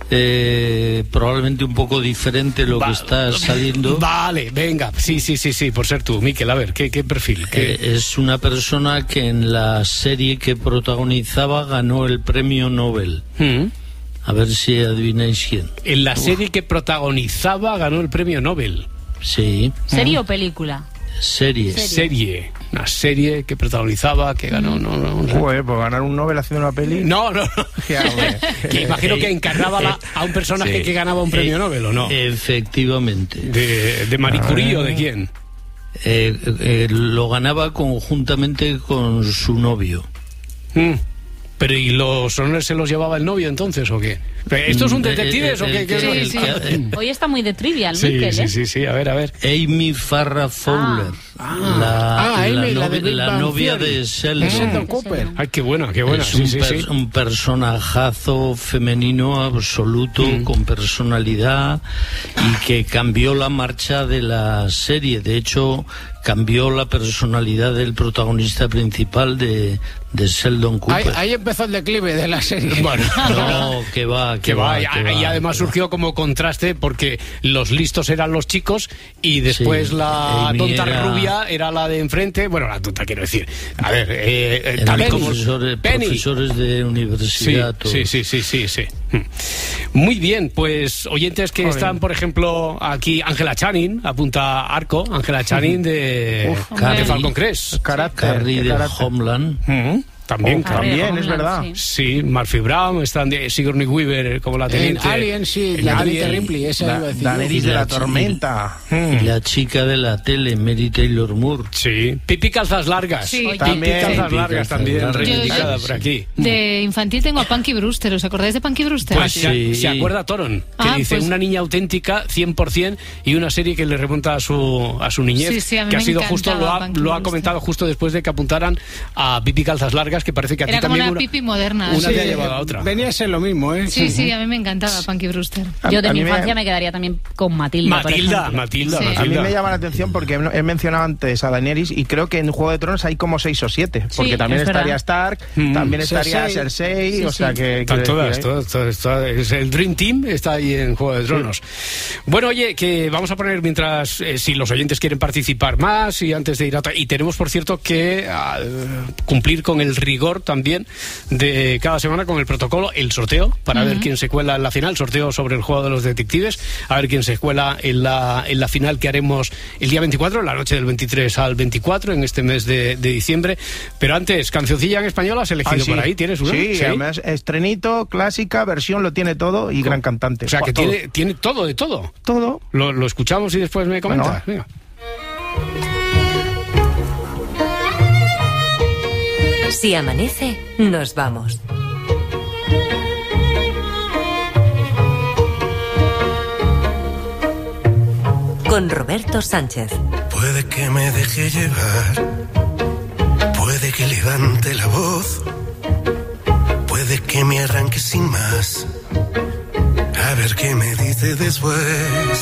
eh, probablemente un poco diferente lo Va- que está saliendo? Vale, venga, sí, sí, sí, sí, por ser tú, Miquel, a ver, ¿qué, qué perfil? ¿Qué? Eh, es una persona que en la serie que protagonizaba ganó el premio Nobel. Mm. A ver si adivináis quién. En la serie que protagonizaba ganó el premio Nobel. Sí. ¿Serie o película? Serie. Serie. Una serie que protagonizaba, que ganó, no, no, no. Joder, pues ganar un Nobel haciendo una peli. No, no, no. Ya, hombre. Que imagino que encarnaba la- a un personaje Sí. que ganaba un premio Eh, Nobel, ¿o no? Efectivamente. ¿De, de Marie Curie o de quién? Eh, eh, lo ganaba conjuntamente con su novio. Mm. Pero ¿y los honores se los llevaba el novio entonces o qué? ¿Esto es un detectives Eh, o qué? el ¿Qué es que- lo el que- que- Hoy está muy de trivial, Sí, Miquel, sí, ¿eh? sí, sí, a ver, a ver. Amy Farrah Fowler, Ah. la, Ah, la Amy, la de novi- Big la Bang novia Theory. de Sheldon. Sheldon Cooper. Ay, qué buena, qué buena. Es Sí, un, sí, per- sí. un personajazo femenino absoluto, Mm. con personalidad, y que cambió la marcha de la serie. De hecho, cambió la personalidad del protagonista principal de, de Sheldon Ahí, Cooper. ahí empezó el declive de la serie. Bueno, No, que va, que, que va, va, y, que y va, además que va. surgió como contraste porque los listos eran los chicos y después Sí, la Amy tonta era- rubia era la de enfrente. Bueno, la tonta quiero decir. A ver, eh, eh, Eran tal como profesores, Penny. profesores de Sí, universidad. todos. sí, sí, sí, sí, sí. Muy bien, pues oyentes que Joder. están, por ejemplo, aquí Ángela Channing, apunta Arco, Ángela Channing de, Uf, de Carrie. Falcon Crest. Carrie de Homeland. Ujú. También, Oh, también, Carrie. es verdad. Sí, Murphy Brown, están de Sigourney Weaver como la En teniente. Alien, sí, En la Alien. teniente Ripley, esa Da- iba a decir. Daenerys Y de la la chi- tormenta. Y la chica de la tele, Mary Taylor Moore. Sí. Pipi Calzas Largas. Sí. Pipi También. Calzas Pipi Largas Calzas también, Largas. reivindicada Sí, por aquí. De infantil tengo a Punky Brewster. ¿Os acordáis de Punky Brewster? Pues se, se acuerda Toron, que Ah, dice pues- una niña auténtica, cien por ciento, y una serie que le remonta a su, a su niñez, Sí, sí, a mí que ha me sido justo, lo encantaba ha, Punky lo ha Brewster. comentado justo después de que apuntaran a Pipi Calzas Largas, que parece que a ti Era como también una una, pipi moderna. una Sí. te ha llevado a otra. Venía a ser lo mismo, ¿eh? Sí, sí, a mí me encantaba Punky Brewster. Yo de A mi mí me- infancia me quedaría también con Matilda. por Matilda, ejemplo. Matilda, Sí. A mí Matilda. me llama la atención porque he he mencionado antes a Daenerys y creo que en Juego de Tronos hay como seis o siete. Porque Sí, también es estaría verdad. Stark, Mm. también estaría Cersei. Cersei, Sí, o sea sí. que... Están quiero todas, decir, ¿eh? todas, todas, todas. Es el Dream Team está ahí en Juego de Tronos. Bueno, oye, que vamos a poner mientras, eh, si los oyentes quieren participar más y antes de ir a otra. Y tenemos, por cierto, que ah, cumplir con el rigor también de cada semana con el protocolo, el sorteo, para ver quién se cuela en la final, sorteo sobre el juego de los detectives, a ver quién se cuela en la, en la final que haremos el día veinticuatro, la noche del veintitrés al veinticuatro, en este mes de, de diciembre. Pero antes, cancioncilla en español has elegido Ah, sí. por ahí, ¿tienes una? Sí, además estrenito, clásica, versión, lo tiene todo y gran cantante. O sea, que Todo. tiene, tiene todo de todo. Todo. Lo, lo escuchamos y después me comentas. Bueno. Venga. Si amanece, nos vamos. Con Roberto Sánchez. Puede que me deje llevar, puede que levante la voz, puede que me arranque sin más, a ver qué me dice después.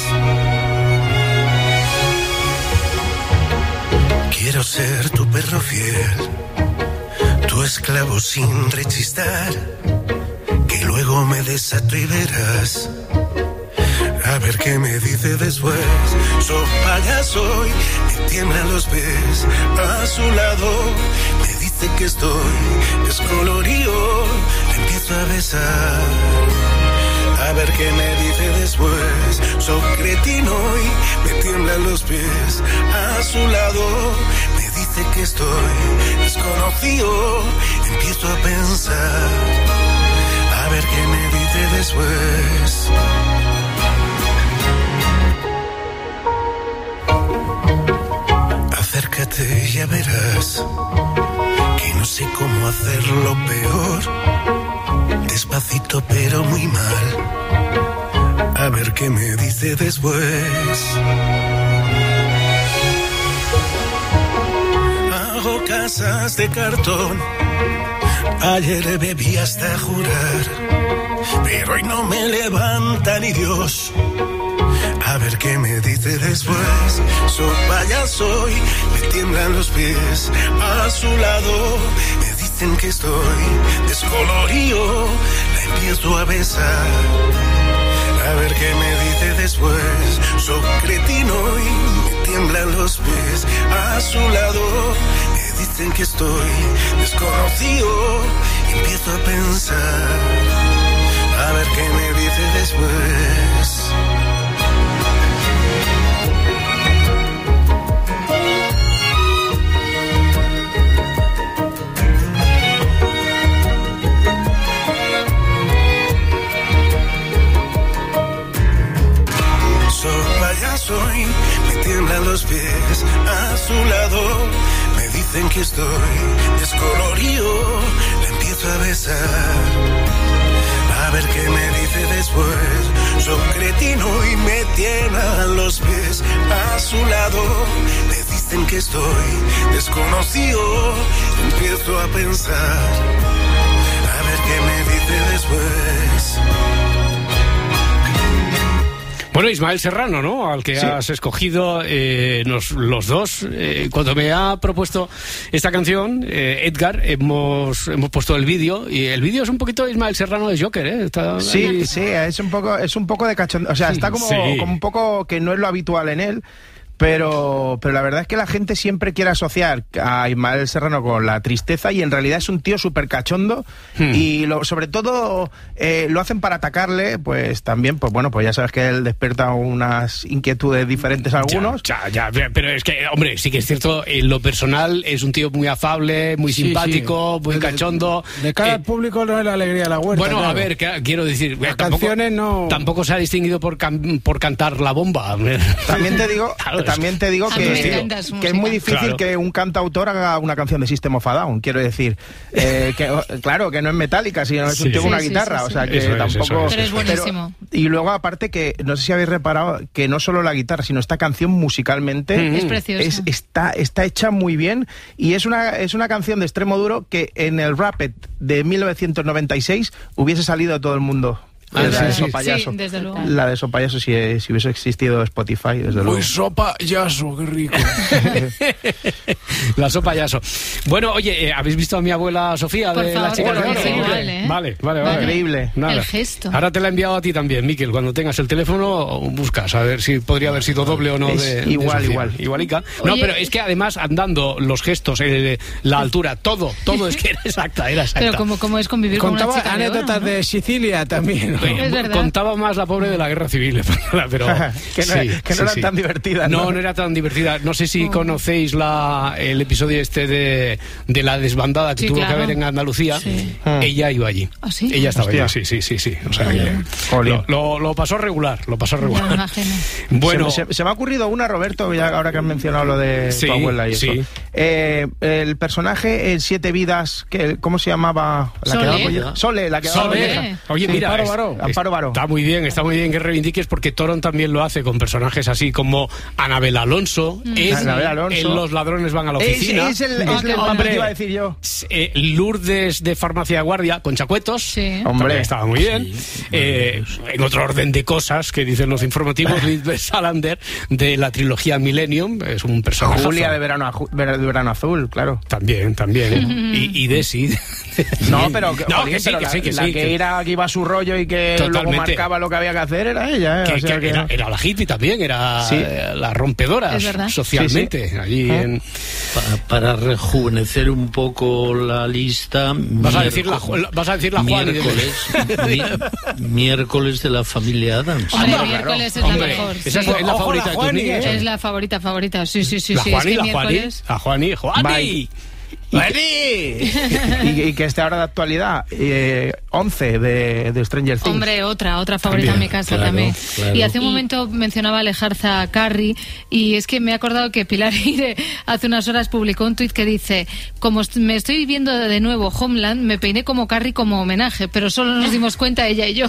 Quiero ser tu perro fiel, tu esclavo sin rechistar, que luego me desato y verás. A ver qué me dice después. Soy payaso y me tiemblan los pies. A su lado me dice que estoy descolorido. Le empiezo a besar. A ver qué me dice después. Soy cretino y me tiemblan los pies. A su lado me dice que estoy desconocido, empiezo a pensar, a ver qué me dice después. Acércate y ya verás que no sé cómo hacerlo peor, despacito pero muy mal, a ver qué me dice después. Hago casas de cartón, ayer bebí hasta jurar, pero hoy no me levanta ni Dios, a ver qué me dice después. Sopa ya soy, me tiemblan los pies, a su lado me dicen que estoy descolorido, la empiezo a besar, a ver qué me dice después. Soy cretino y me tiemblan los pies, a su lado me dicen que estoy desconocido, empiezo a pensar, a ver qué me dice después. Soy, me tiemblan los pies, a su lado me dicen que estoy descolorido, le empiezo a besar, a ver qué me dice después. Soy cretino y me tiemblan los pies, a su lado me dicen que estoy desconocido, empiezo a pensar, a ver qué me dice después. Bueno, Ismael Serrano, ¿no? Al que Sí. has escogido eh, nos, los dos. Eh, cuando me ha propuesto esta canción, eh, Edgar, hemos, hemos puesto el vídeo, y el vídeo es un poquito Ismael Serrano de Joker, ¿eh? Está Sí, ahí. sí, es un poco, es un poco de cachondeo. O sea, Sí, está como, sí. como un poco que no es lo habitual en él. Pero, pero la verdad es que la gente siempre quiere asociar a Ismael Serrano con la tristeza, y en realidad es un tío súper cachondo, Hmm. y lo, sobre todo eh, lo hacen para atacarle, pues también, pues bueno, pues ya sabes que él despierta unas inquietudes diferentes a algunos. Ya, ya, ya, pero es que, hombre, sí que es cierto, en lo personal es un tío muy afable, muy Sí, simpático, sí. muy De- cachondo. De cara Eh, al público no es la alegría de la huerta. Bueno, a claro. ver, que- quiero decir, Las tampoco, canciones no... tampoco se ha distinguido por, can- por cantar la bomba. También te digo, Claro, también te digo A mí me que, encanta su que es muy música. difícil Claro. que un cantautor haga una canción de System of a Down, quiero decir. Eh, que, claro, que no es Metallica, sino es un Sí. tío con una Sí, sí, guitarra, sí, o sí. sea que Eso es, tampoco... eso es, Pero es buenísimo. y luego aparte que, no sé si habéis reparado, que no solo la guitarra, sino esta canción musicalmente Es preciosa. es- está, está hecha muy bien, y es una, es una canción de extremo duro que en el Rapid de mil novecientos noventa y seis hubiese salido a todo el mundo. Ah, la sí, de sí. Sopayaso. Sí, desde luego. La de Sopayaso, si, si hubiese existido Spotify, desde luego. Muy sopa, yaso, qué rico. La sopa yaso. Bueno, oye, eh, ¿habéis visto a mi abuela Sofía Por de favor, La Chica porque de Oro? es igual, ¿eh? Vale, vale, vale. Increíble. Nada. El gesto. Ahora te la he enviado a ti también, Miquel. Cuando tengas el teléfono, buscas a ver si podría haber sido doble o no. Es de, de igual, Sofía. igual. Igualica. No, Oye, pero es que además andando, los gestos, eh, la altura, todo, todo es que era exacta, era exacta. Pero como, como es convivir con Contaba una chica de oro, anécdotas ¿no? de Sicilia también. ¿no? Eh, Es verdad. Contaba más la pobre de la guerra civil, pero Que no- que no era tan divertida, ¿no? No, no era tan divertida. No sé Oh. si conocéis la, el episodio este de, de la desbandada que Sí, tuvo claro. que haber en Andalucía. Sí. Ella iba allí. ¿Ah, sí? Ella estaba Hostia. allí, sí, sí, sí, sí. O sea, que Jolín. lo, lo- lo pasó regular, lo pasó Ya me regular. imagino. Bueno, se, me- se- se me ha ocurrido una, Roberto, ya ahora que has mencionado lo de Sí, tu abuela y eso. sí. Eh, el personaje en Siete Vidas, que, ¿cómo se llamaba? La Sole. que daba colleja. Sole, la que daba Sole. colleja. Oye, mira, Amparo es- Baró. Amparo Baró. está muy bien, está muy bien que reivindiques, porque Toron también lo hace con personajes así como Anabel Alonso, en, Anabel Alonso. en Los ladrones van a la Es, oficina. es el, Ah, es qué el bueno. papel que iba a decir yo. Eh, Lourdes de Farmacia de Guardia con Chacuetos. Sí. Hombre. También estaba muy bien. Eh, en otro orden de cosas que dicen los informativos, Lisbeth Salander de la trilogía Millennium es un personaje. Julia de verano, Aju- de verano Azul, claro. También, también. y, y Desi. No, pero, que, no, jolín, que sí, pero que la, sí, que la sí. que que- era que iba a su rollo y que luego Totalmente. marcaba lo que había que hacer era ella, ¿eh? que- O sea que que- era, era la hippie también, era Sí. eh, la rompedora Es verdad. socialmente Sí, sí. allí ¿Eh? en, pa, para rejuvenecer un poco la lista. Vas a decir la, vas a decir la Juan miércoles, mi, miércoles de la familia Adams. Hombre, ah, miércoles claro. es la mejor. Esa es, sí. es la favorita la de tus niñas. Es la favorita, favorita. Sí, sí, sí. La sí. Juani, es que la miércoles... Juani, la Juani, Juani. Y, y, y que esté ahora de actualidad eh, once de, de Stranger Things. Hombre, otra, otra favorita también, en mi casa claro, también. Claro. Y hace un momento mencionaba Alejarza Carrie y es que me he acordado que Pilar Ire hace unas horas publicó un tuit que dice: como me estoy viendo de nuevo Homeland, me peiné como Carrie como homenaje, pero solo nos dimos cuenta ella y yo.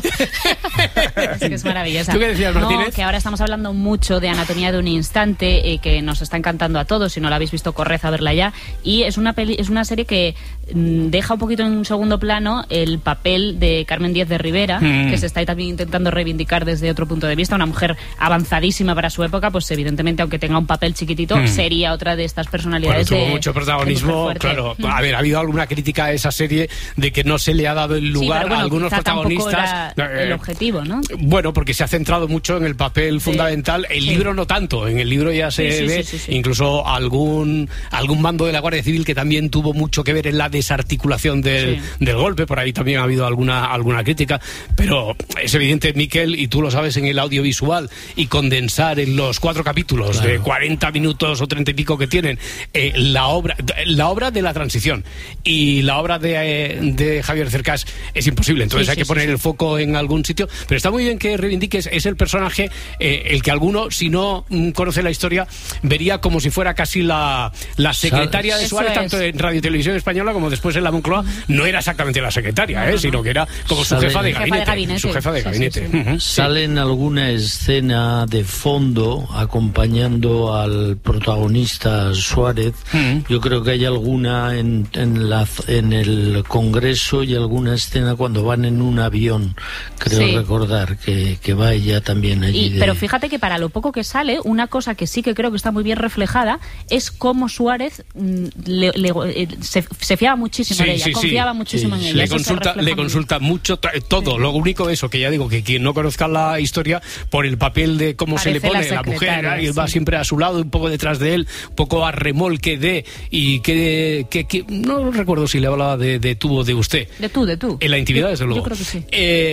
Es que es maravillosa. ¿Tú qué decías, Martínez? No, que ahora estamos hablando mucho de Anatomía de un instante, eh, que nos está encantando a todos. Si no la habéis visto, corred a verla ya. Y es una peli es una serie que mm, deja un poquito en un segundo plano el papel de Carmen Díaz de Rivera, mm. que se está también intentando reivindicar desde otro punto de vista, una mujer avanzadísima para su época, pues evidentemente aunque tenga un papel chiquitito, mm. sería otra de estas personalidades. Bueno, tuvo de, mucho protagonismo, claro. Mm. A ver, ha habido alguna crítica a esa serie de que no se le ha dado el lugar sí, bueno, a algunos protagonistas. Era el objetivo, ¿no? Bueno, porque se ha centrado mucho en el papel sí. fundamental. El sí. libro no tanto, en el libro ya se sí, ve sí, sí, sí, sí. incluso algún algún mando de la Guardia Civil que también tuvo mucho que ver en la desarticulación del, sí. del golpe. Por ahí también ha habido alguna alguna crítica, pero es evidente, Miquel, y tú lo sabes, en el audiovisual, y condensar en los cuatro capítulos claro. de cuarenta minutos o treinta y pico que tienen eh, la obra la obra de la transición y la obra de, eh, de Javier Cercas es imposible. Entonces sí, hay sí, que poner sí, el foco en algún sitio, pero está muy bien que reivindiques, es el personaje eh, el que alguno, si no mm, conoce la historia, vería como si fuera casi la, la secretaria de Suárez, tanto en Radio y Televisión Española como después en la Moncloa. No era exactamente la secretaria, ¿eh? sino que era como su jefa de gabinete, jefa de gabinete. Su jefa de gabinete. Sí, sí, sí. Uh-huh. Sale en alguna escena de fondo acompañando al protagonista Suárez. Uh-huh. Yo creo que hay alguna en, en, la, en el Congreso y alguna escena cuando van en un avión, creo sí. recordar que, que va ella también allí. Y, de... Pero fíjate que para lo poco que sale, una cosa que sí que creo que está muy bien reflejada es cómo Suárez le, le, se, se fiaba muchísimo sí, de ella, sí, confiaba sí. muchísimo sí, en sí. ella. Le consulta, le consulta mucho todo. Sí. Lo único eso, que ya digo, que quien no conozca la historia, por el papel de cómo Parece se le pone la, la mujer, y él sí. va siempre a su lado, un poco detrás de él, un poco a remolque de, y que, que, que no recuerdo si le hablaba de, de tú o de usted. De tú, de tú. En la intimidad, desde luego. Yo creo que sí.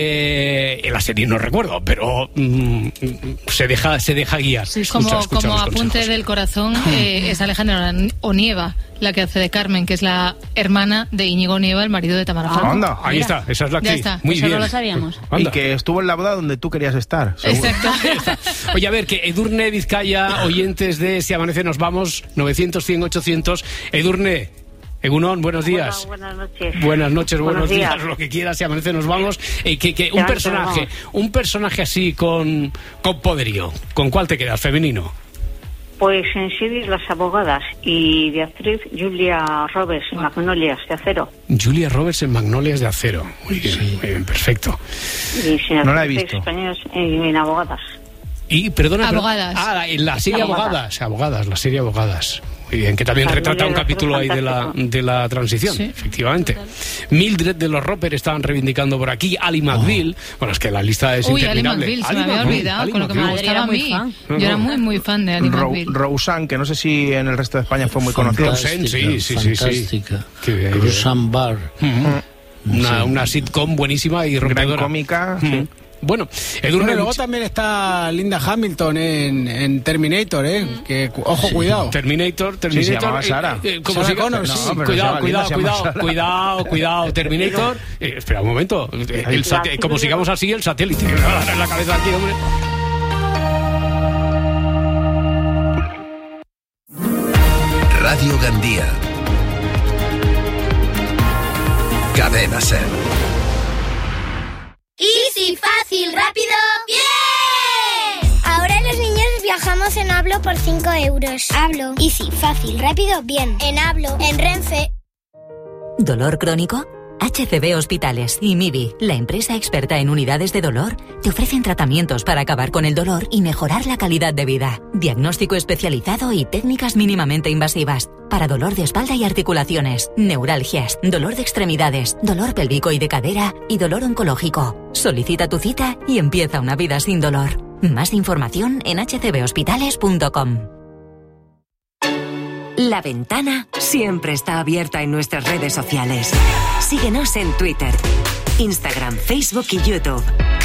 Eh, en la serie no recuerdo, pero mm, se deja se deja guiar. Sí, como, escucha, escucha como apunte del corazón, eh, es Alejandra Onieva la que hace de Carmen, que es la hermana de Íñigo Onieva, el marido de Tamara Falcó. Ah, anda, ahí está, esa es la actriz. Ya está, muy eso bien. no lo sabíamos. Y que estuvo en la boda donde tú querías estar. Seguro. Exacto. Oye, a ver, que Edurne Vizcaya, oyentes de Si Amanece Nos Vamos, novecientos, cien, ochocientos. Edurne, Egunon, buenos días. Hola, buenas noches. Buenas noches, buenos, buenos días. días, lo que quieras, Si Amanece Nos Vamos. Eh, que, que un personaje, un personaje así con, con poderío, ¿con cuál te quedas, femenino? Pues en series Las Abogadas, y de actriz Julia Roberts en Magnolias de Acero. Julia Roberts en Magnolias de Acero. Muy bien, sí. muy bien, perfecto. Y sin no la he visto. Españoles en, en Abogadas. Y, perdona, Abogadas. Pero, ah, en la serie Abogadas. Abogadas, Abogadas, la serie Abogadas. Muy bien, que también la retrata un capítulo ahí de la, de la transición, sí, efectivamente. Total. Mildred de los Roper estaban reivindicando por aquí, Ali McBeal. Oh. Bueno, es que la lista es Uy, interminable. Ali McBeal, se me había olvidado, Ali con lo que me gustaba a mí. Yo era muy, muy fan de Ali Ro- McBeal. Roseanne, que no sé si en el resto de España fue muy conocida. Roseanne, sí, sí, sí. Fantástica. sí. Roseanne Barr. Uh-huh. Una, una sitcom buenísima y rompedora. Gran cómica, uh-huh. sí. Bueno, Edurne, bueno, luego también está Linda Hamilton en, en Terminator, ¿eh? Que, ojo, sí. cuidado. Terminator, Terminator. Sí, se llamaba Sara. Eh, eh, como Sarah si, Connor, no, sí. no, cuidado, cuidado, Linda, cuidado, cuidado, cuidado, Terminator. Eh, espera un momento. El sat- como sigamos así, el satélite. En la cabeza aquí, hombre. Radio Gandía. Cadena Ser. Easy, fácil, rápido. ¡Bien! Ahora los niños viajamos en Hablo por cinco euros. Hablo. Easy, fácil, rápido, bien. En Hablo, en Renfe. ¿Dolor crónico? H C B Hospitales y M I B I, la empresa experta en unidades de dolor, te ofrecen tratamientos para acabar con el dolor y mejorar la calidad de vida. Diagnóstico especializado y técnicas mínimamente invasivas. Para dolor de espalda y articulaciones, neuralgias, dolor de extremidades, dolor pélvico y de cadera y dolor oncológico. Solicita tu cita y empieza una vida sin dolor. Más información en h c b hospitales punto com. La Ventana siempre está abierta en nuestras redes sociales. Síguenos en Twitter, Instagram, Facebook y YouTube.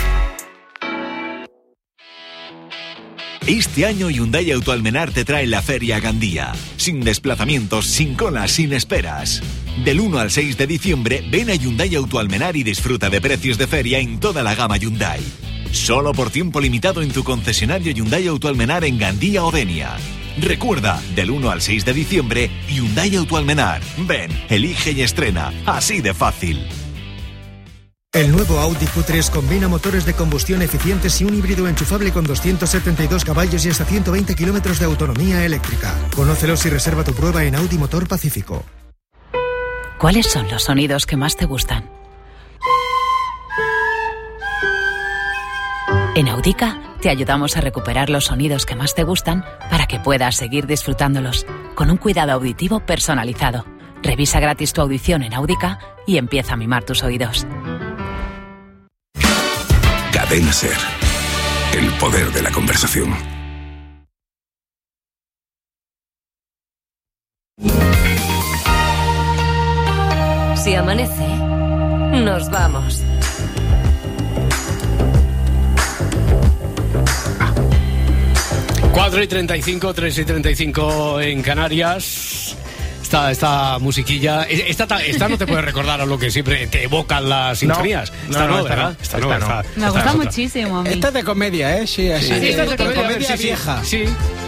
Este año Hyundai Autoalmenar te trae la Feria Gandía. Sin desplazamientos, sin colas, sin esperas. Del uno al seis de diciembre, ven a Hyundai Autoalmenar y disfruta de precios de feria en toda la gama Hyundai. Solo por tiempo limitado en tu concesionario Hyundai Autoalmenar en Gandía o Denia. Recuerda, del uno al seis de diciembre, Hyundai Autoalmenar. Ven, elige y estrena. Así de fácil. El nuevo Audi Q tres combina motores de combustión eficientes y un híbrido enchufable con doscientos setenta y dos caballos y hasta ciento veinte kilómetros de autonomía eléctrica. Conócelos y reserva tu prueba en Audi Motor Pacífico. ¿Cuáles son los sonidos que más te gustan? En Audica te ayudamos a recuperar los sonidos que más te gustan para que puedas seguir disfrutándolos con un cuidado auditivo personalizado. Revisa gratis tu audición en Audica y empieza a mimar tus oídos. Cadena SER. El poder de la conversación. Si amanece, nos vamos. cuatro y treinta y cinco, tres y treinta y cinco en Canarias. Esta, esta musiquilla, esta, esta no te puede recordar a lo que siempre te evocan las sintonías. No, esta no, no, esta ¿verdad? no, Esta esta no, no. esta- Me esta gusta es otra. muchísimo a mí. Esta es de comedia, ¿eh? Sí, así. Sí, de, esta es de de comedia, comedia sí, sí. vieja. Sí.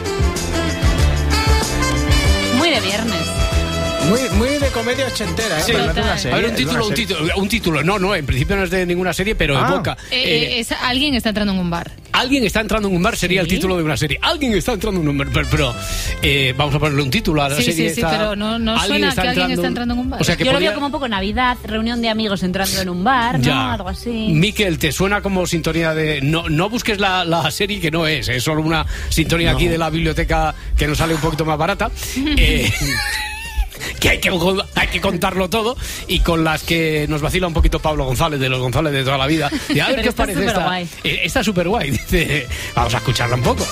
Muy de viernes. Muy, muy de comedia ochentera, ¿eh? Sí. Pero no es una A serie, ver, un es título, una un serie. título, un título. No, no, en principio no es de ninguna serie, pero Ah. evoca. Eh, eh, eh, es, alguien está entrando en un bar. Alguien está entrando en un bar sería el título de una serie. Alguien está entrando en un bar, pero, pero, eh, vamos a ponerle un título a la Sí, serie. sí, sí, esta- pero no, no suena que alguien está entrando en un bar. O sea, que Yo lo podría- veo como un poco Navidad, reunión de amigos entrando en un bar, ¿no? Ya. Algo así. Miquel, ¿te suena como sintonía de...? No, no busques la, la serie que no es, es solo una sintonía aquí de la biblioteca que nos sale un poquito más barata. Eh, que hay que hay que contarlo todo y con las que nos vacila un poquito Pablo González, de los González de toda la vida. Y a ver Pero qué os está parece esta. superguay. Eh, Está súper guay. Dice, vamos a escucharla un poco.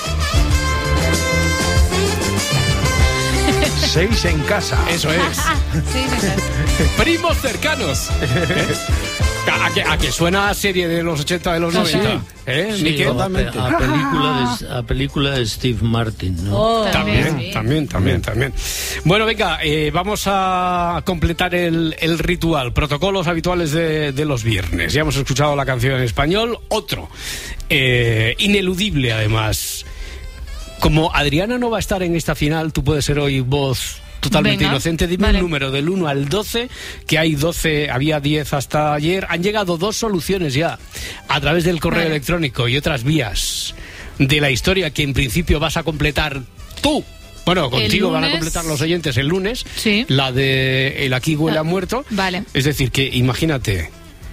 Seis en casa. Eso es. Primos cercanos. ¿A que, a que suena a serie de los ochenta, de los Sí, noventa? sí. ¿Eh, Sí, Miquel? a, pe- a película de, a película de Steve Martin, ¿no? Oh, También, también, también, también. Bueno, venga, eh, vamos a completar el, el ritual, protocolos habituales de, de los viernes. Ya hemos escuchado la canción en español, otro, eh, ineludible además. Como Adriana no va a estar en esta final, tú puedes ser hoy voz totalmente Venga, inocente. Dime vale. un número del uno al doce, que hay doce, había diez hasta ayer. Han llegado dos soluciones ya, a través del correo Vale. electrónico y otras vías de la historia que en principio vas a completar tú. Bueno, contigo van a lunes. completar los oyentes el lunes. Sí. La de El aquí huele a muerto. Vale. Es decir, que imagínate,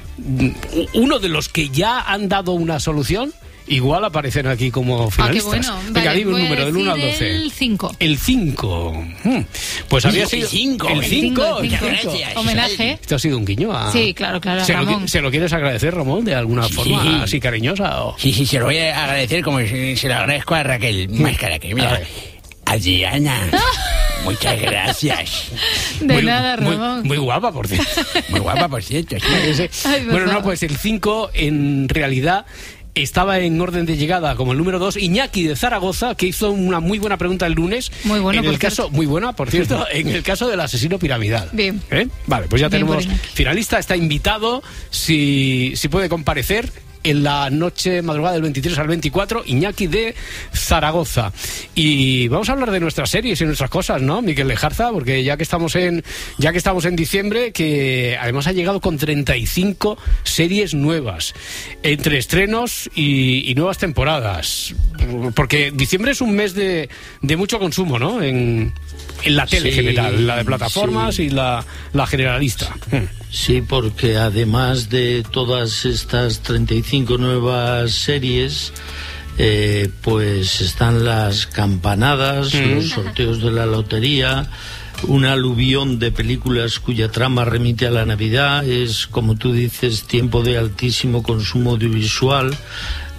uno de los que ya han dado una solución, igual aparecen aquí como Ah, qué finalistas. bueno. Venga, Vale, dime un voy a número, del uno al decir doce. El cinco. El cinco. Pues había El sido... cinco, El el cinco. cinco, el el cinco. cinco. Homenaje. Esto ha sido un guiño a... Sí, claro, claro, a ¿Se lo, Ramón. qui- ¿Se lo quieres agradecer, Ramón, de alguna Sí. forma así cariñosa? O... Sí, sí, se lo voy a agradecer como se, se lo agradezco a Raquel. Más cara que A mira. ver. Adriana, muchas gracias. De Muy- nada, muy- Ramón. Muy guapa, por cierto. Muy guapa, por cierto. sí. Ay, por Bueno, no, favor. pues el cinco en realidad estaba en orden de llegada como el número dos, Iñaki de Zaragoza, que hizo una muy buena pregunta el lunes. Muy buena, en por el caso, cierto. muy buena, por cierto, en el caso del asesino piramidal. Bien. ¿Eh? Vale, pues ya Bien por tenemos Iñaki. finalista, está invitado, si, si puede comparecer en la noche madrugada del veintitrés al veinticuatro, Iñaki de Zaragoza. Y vamos a hablar de nuestras series y nuestras cosas, ¿no, Miquel Lejarza? Porque ya que estamos en ya que estamos en diciembre, que además ha llegado con treinta y cinco series nuevas, entre estrenos y, y nuevas temporadas. Porque diciembre es un mes de, de mucho consumo, ¿no? En, en la tele Sí, general, la de plataformas sí. y la, la generalista. Sí, porque además de todas estas treinta y cinco nuevas series, eh, pues están las campanadas, Mm. los sorteos de la lotería, un aluvión de películas cuya trama remite a la Navidad. Es, como tú dices, tiempo de altísimo consumo audiovisual.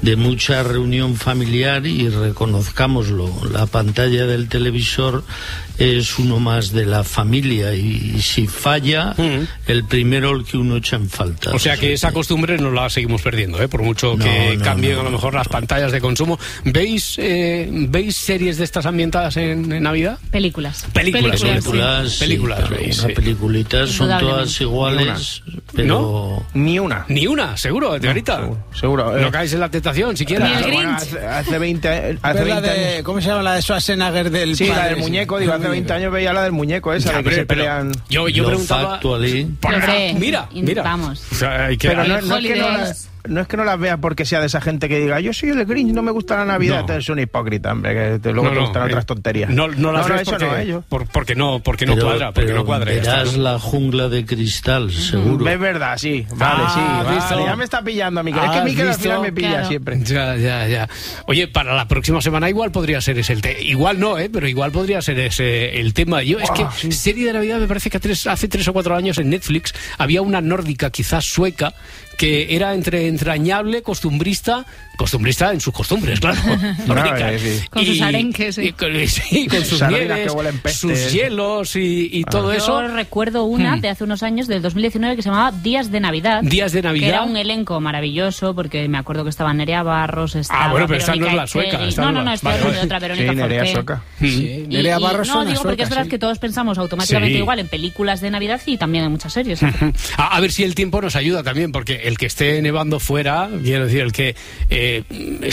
de mucha reunión familiar, y reconozcámoslo, la pantalla del televisor es uno más de la familia, y, y si falla, mm. el primero el que uno echa en falta. O sea que esa costumbre no la seguimos perdiendo, ¿eh? Por mucho no, que no, cambien no, a lo mejor las pantallas de consumo. ¿Veis eh, ¿veis series de estas ambientadas en, en Navidad? Películas. Películas, películas, películas, sí. películas sí, veis, una sí. peliculitas son todas iguales, pero... ¿No? Ni una. Ni una, seguro, de ahorita. No, seguro. No caes en la tentación, siquiera. Ni el Grinch. Bueno, hace, hace veinte, hace la veinte de, años. ¿cómo se llama la de Schwarzenegger del Sí, padre, la del muñeco, digo, hace veinte años veía la del muñeco esa, ya, de que pero, se pelean. Yo, yo preguntaba... Actually. Hombre, mira, mira. Vamos. O sea, hay que, pero hay... no, no es que no las... No es que no las vea porque sea de esa gente que diga yo soy el Grinch, no me gusta la Navidad. No. Entonces es un hipócrita, hombre, que te, luego no, te no, gustan eh, otras tonterías. No, no las no, ves no, porque, no, ellos. Por, porque no, porque no pero, cuadra, porque pero no cuadra. Verás está, ¿no? la jungla de cristal, seguro. Es verdad, sí. Vale, Ah, sí. ¿visto? Vale, ya me está pillando, Miquel. Es Ah, que Miquel al ¿visto? final me pilla Claro. siempre. Ya, ya, ya. Oye, para la próxima semana igual podría ser ese el tema. Igual no, ¿eh? Pero igual podría ser ese el tema. Yo, es Oh, que sí. serie de Navidad, me parece que tres, hace tres o cuatro años en Netflix había una nórdica, quizás sueca, que era entre entrañable, costumbrista, costumbrista en sus costumbres, claro, nórdica. No, sí. Con sus arenques, sí. Y con, sí, con sus Sardinas nieves, que huelen peste. sus hielos y, y todo Ah. eso. Yo recuerdo una Hmm. de hace unos años, del dos mil diecinueve, que se llamaba Días de Navidad. Días de Navidad. Que era un elenco maravilloso, porque me acuerdo que estaba Nerea Barros, estaba Ah, bueno, pero esta no Verónica es la sueca, Echegui. esta No, no no, es la- no, estoy vale, hablando vale. de otra, Verónica Sí, Nerea Forqué. sueca. Sí, Y- Nerea y- Barros no, suena digo porque es sueca, verdad sí. que todos pensamos automáticamente Sí. igual en películas de Navidad y también en muchas series. A, a ver si el tiempo nos ayuda también, porque el que esté nevando fuera, quiero decir, el que eh,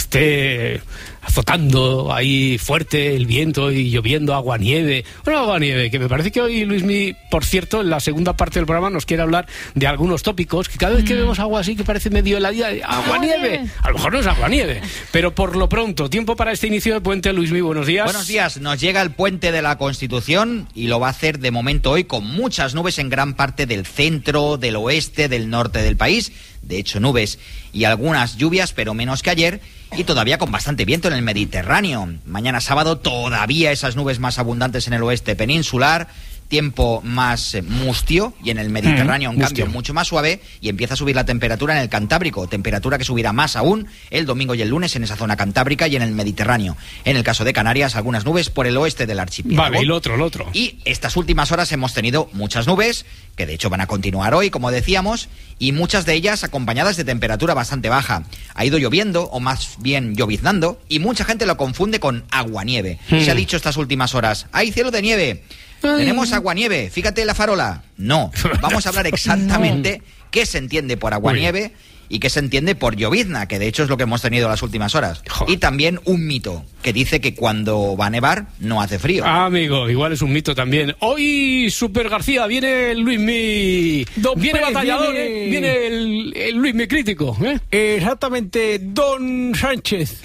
esté azotando ahí fuerte el viento y lloviendo agua-nieve. Bueno, agua-nieve, que me parece que hoy Luismi, por cierto, en la segunda parte del programa nos quiere hablar de algunos tópicos, que cada vez que vemos agua así que parece medio heladita, agua-nieve. A lo mejor no es agua-nieve, pero por lo pronto, tiempo para este inicio de puente. Luismi, buenos días. Buenos días, nos llega el puente de la Constitución y lo va a hacer de momento hoy con muchas nubes en gran parte del centro, del oeste, del norte del país. De hecho, nubes y algunas lluvias, pero menos que ayer, y todavía con bastante viento en el Mediterráneo. Mañana sábado todavía esas nubes más abundantes en el oeste peninsular, tiempo más eh, mustio, y en el Mediterráneo, Mm, en cambio, mustio. mucho más suave, y empieza a subir la temperatura en el Cantábrico, temperatura que subirá más aún el domingo y el lunes en esa zona cantábrica y en el Mediterráneo. En el caso de Canarias, algunas nubes por el oeste del archipiélago. Vale, y lo otro, lo otro. Y estas últimas horas hemos tenido muchas nubes, que de hecho van a continuar hoy, como decíamos, y muchas de ellas acompañadas de temperatura bastante baja. Ha ido lloviendo, o más bien lloviznando, y mucha gente lo confunde con aguanieve. Hmm. Se ha dicho estas últimas horas, ¡hay cielo de nieve! ¿Tenemos aguanieve? Fíjate la farola. No, vamos a hablar exactamente qué se entiende por aguanieve y qué se entiende por llovizna, que de hecho es lo que hemos tenido las últimas horas. Y también un mito, que dice que cuando va a nevar no hace frío. Ah, amigo, igual es un mito también. Hoy, Super García, viene Luismi... Viene Pérez, batallador, viene- ¿eh? Viene el, el Luismi crítico, ¿eh? Exactamente, Don Sánchez.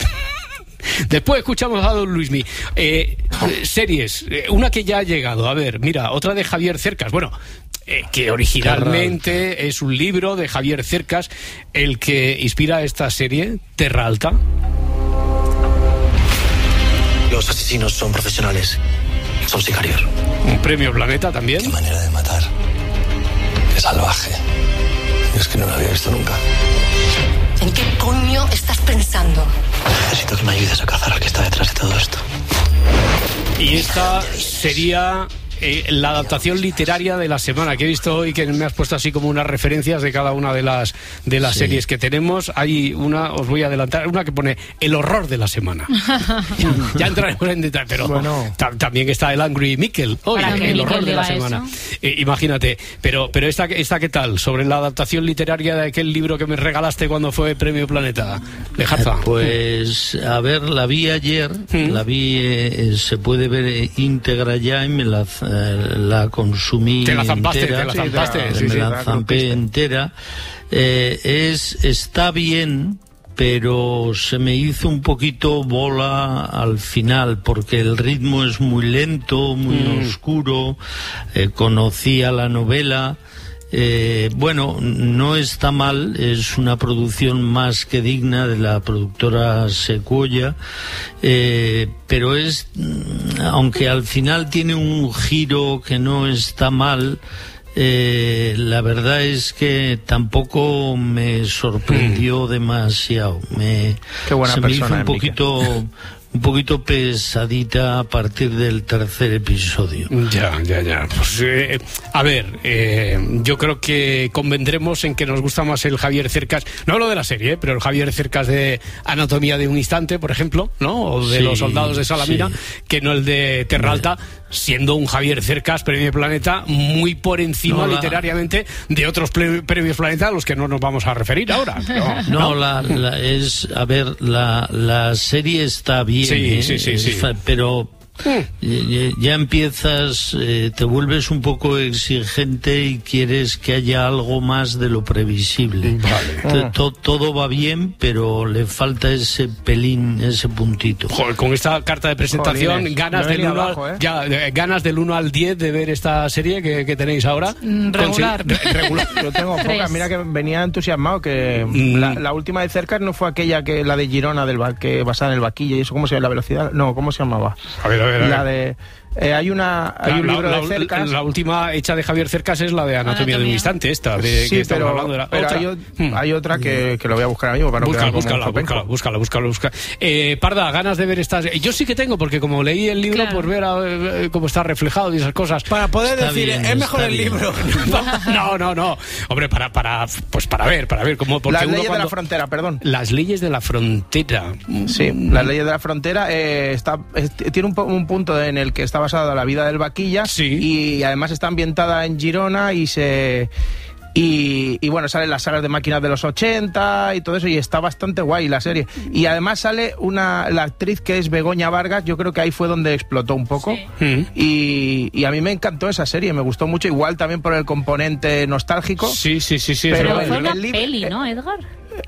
Después escuchamos a don Luismi. Eh, eh, series, eh, una que ya ha llegado. A ver, mira, otra de Javier Cercas. Bueno, eh, que originalmente es un libro de Javier Cercas el que inspira esta serie, Terra Alta. Los asesinos son profesionales. Son sicarios. Un premio Planeta también. Qué manera de matar. Qué salvaje. Es que no lo había visto nunca. ¿En qué coño estás pensando? Necesito que me ayudes a cazar al que está detrás de todo esto. Y esta sería eh, la adaptación literaria de la semana, que he visto hoy, que me has puesto así como unas referencias de cada una de las de las Sí. series que tenemos. Hay una, os voy a adelantar, una que pone El horror de la semana. Ya entraremos en detalle, pero Bueno. ta- también está el Angry Mickey hoy, Para que el Miquel horror de la diga semana. eso. Eh, imagínate, pero pero esta esta qué tal, sobre la adaptación literaria de aquel libro que me regalaste cuando fue Premio Planeta, de Jarza. Pues, a ver, la vi ayer, la vi, eh, se puede ver eh, íntegra ya y me la, eh, la consumí Te la zampaste, entera. te la zampaste, me sí, sí, la la zampé rompiste. entera. Eh, es, está bien, pero se me hizo un poquito bola al final, porque el ritmo es muy lento, muy Mm. oscuro. Eh, conocía la novela. Eh, bueno, no está mal, es una producción más que digna de la productora Sequoia, eh, pero es, mm, aunque al final tiene un giro que no está mal, eh, la verdad es que tampoco me sorprendió mm. demasiado. Me, Qué buena se me persona, hizo un poquito... un poquito pesadita a partir del tercer episodio. Ya, ya, ya. Pues, eh, a ver, eh, yo creo que convendremos en que nos gusta más el Javier Cercas, no lo de la serie, eh, pero el Javier Cercas de Anatomía de un Instante, por ejemplo, ¿no? O de sí, Los Soldados de Salamina, sí. que no el de Terra Alta, siendo un Javier Cercas, Premio Planeta, muy por encima no, la... literariamente de otros pre- premios Planeta a los que no nos vamos a referir ahora. No, no, no. La, la, es, a ver, la, la serie está bien. Sí, sí, sí, sí. Fa- pero mm. ya empiezas, eh, te vuelves un poco exigente y quieres que haya algo más de lo previsible. Vale. Mm. Todo, todo va bien, pero le falta ese pelín, ese puntito. Joder, con esta carta de presentación, Jolines, ganas, del uno abajo, al, ¿eh? ya, eh, ganas del uno al diez de ver esta serie que, que tenéis ahora. Mm, regular. Consi- re- regular. Yo tengo pocas, mira que venía entusiasmado, que mm. la, la última de Cercas no fue aquella que la de Girona, del ba- que basada en el vaquillo, y eso, ¿cómo se llama? La velocidad, no, ¿cómo se llamaba? A ver, a ver, a ver. La de... Eh, hay una hay la, un libro la, de Cercas. La, la última hecha de Javier Cercas es la de Anatomía, Anatomía. de un Instante, esta, de sí, que estamos pero, hablando de la pero otra. Hay, o, hmm. hay otra que, que lo voy a buscar ahora mismo para no búscala, quedar como búscala, un búscala, búscala, búscala, búscala. Eh, Parda, ganas de ver estas. Yo sí que tengo, porque como leí el libro, claro. por ver a, eh, cómo está reflejado y esas cosas. Para poder está decir, bien, es mejor el bien. libro. No, no, no. Hombre, para, para, pues para ver, para ver cómo. Las uno leyes cuando... de la frontera, perdón. Las leyes de la frontera. Sí, las leyes de la frontera eh, está, es, tiene un, un punto en el que está basada la vida del vaquilla. Sí. Y además está ambientada en Girona y se... Y, y bueno, salen las sagas de máquinas de los ochenta y todo eso, y está bastante guay la serie. Y además sale una la actriz que es Begoña Vargas, yo creo que ahí fue donde explotó un poco. Sí. Y, y a mí me encantó esa serie, me gustó mucho, igual también por el componente nostálgico. Sí, sí, sí, sí. Pero el, fue una el, el, peli, ¿no, Edgar?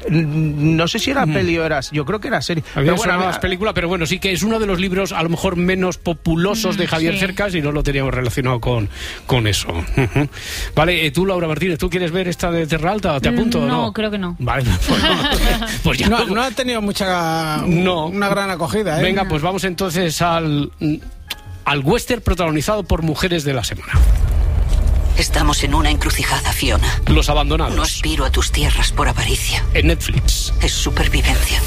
No sé si era mm. peli o era, yo creo que era serie. Había pero bueno, más película, pero bueno, sí que es uno de los libros a lo mejor menos populosos mm, de Javier sí. Cercas y no lo teníamos relacionado con, con eso. Uh-huh. Vale, eh, tú, Laura Martínez, ¿tú quieres ver esta de Terra Alta? ¿Te apunto no, o no? No, creo que no. Vale, pues, pues ya. No, no ha tenido mucha no. una gran acogida, ¿eh? Venga, pues vamos entonces al, al western protagonizado por mujeres de la semana. Estamos en una encrucijada, Fiona. Los Abandonados. No aspiro a tus tierras por avaricia. En Netflix. Es supervivencia.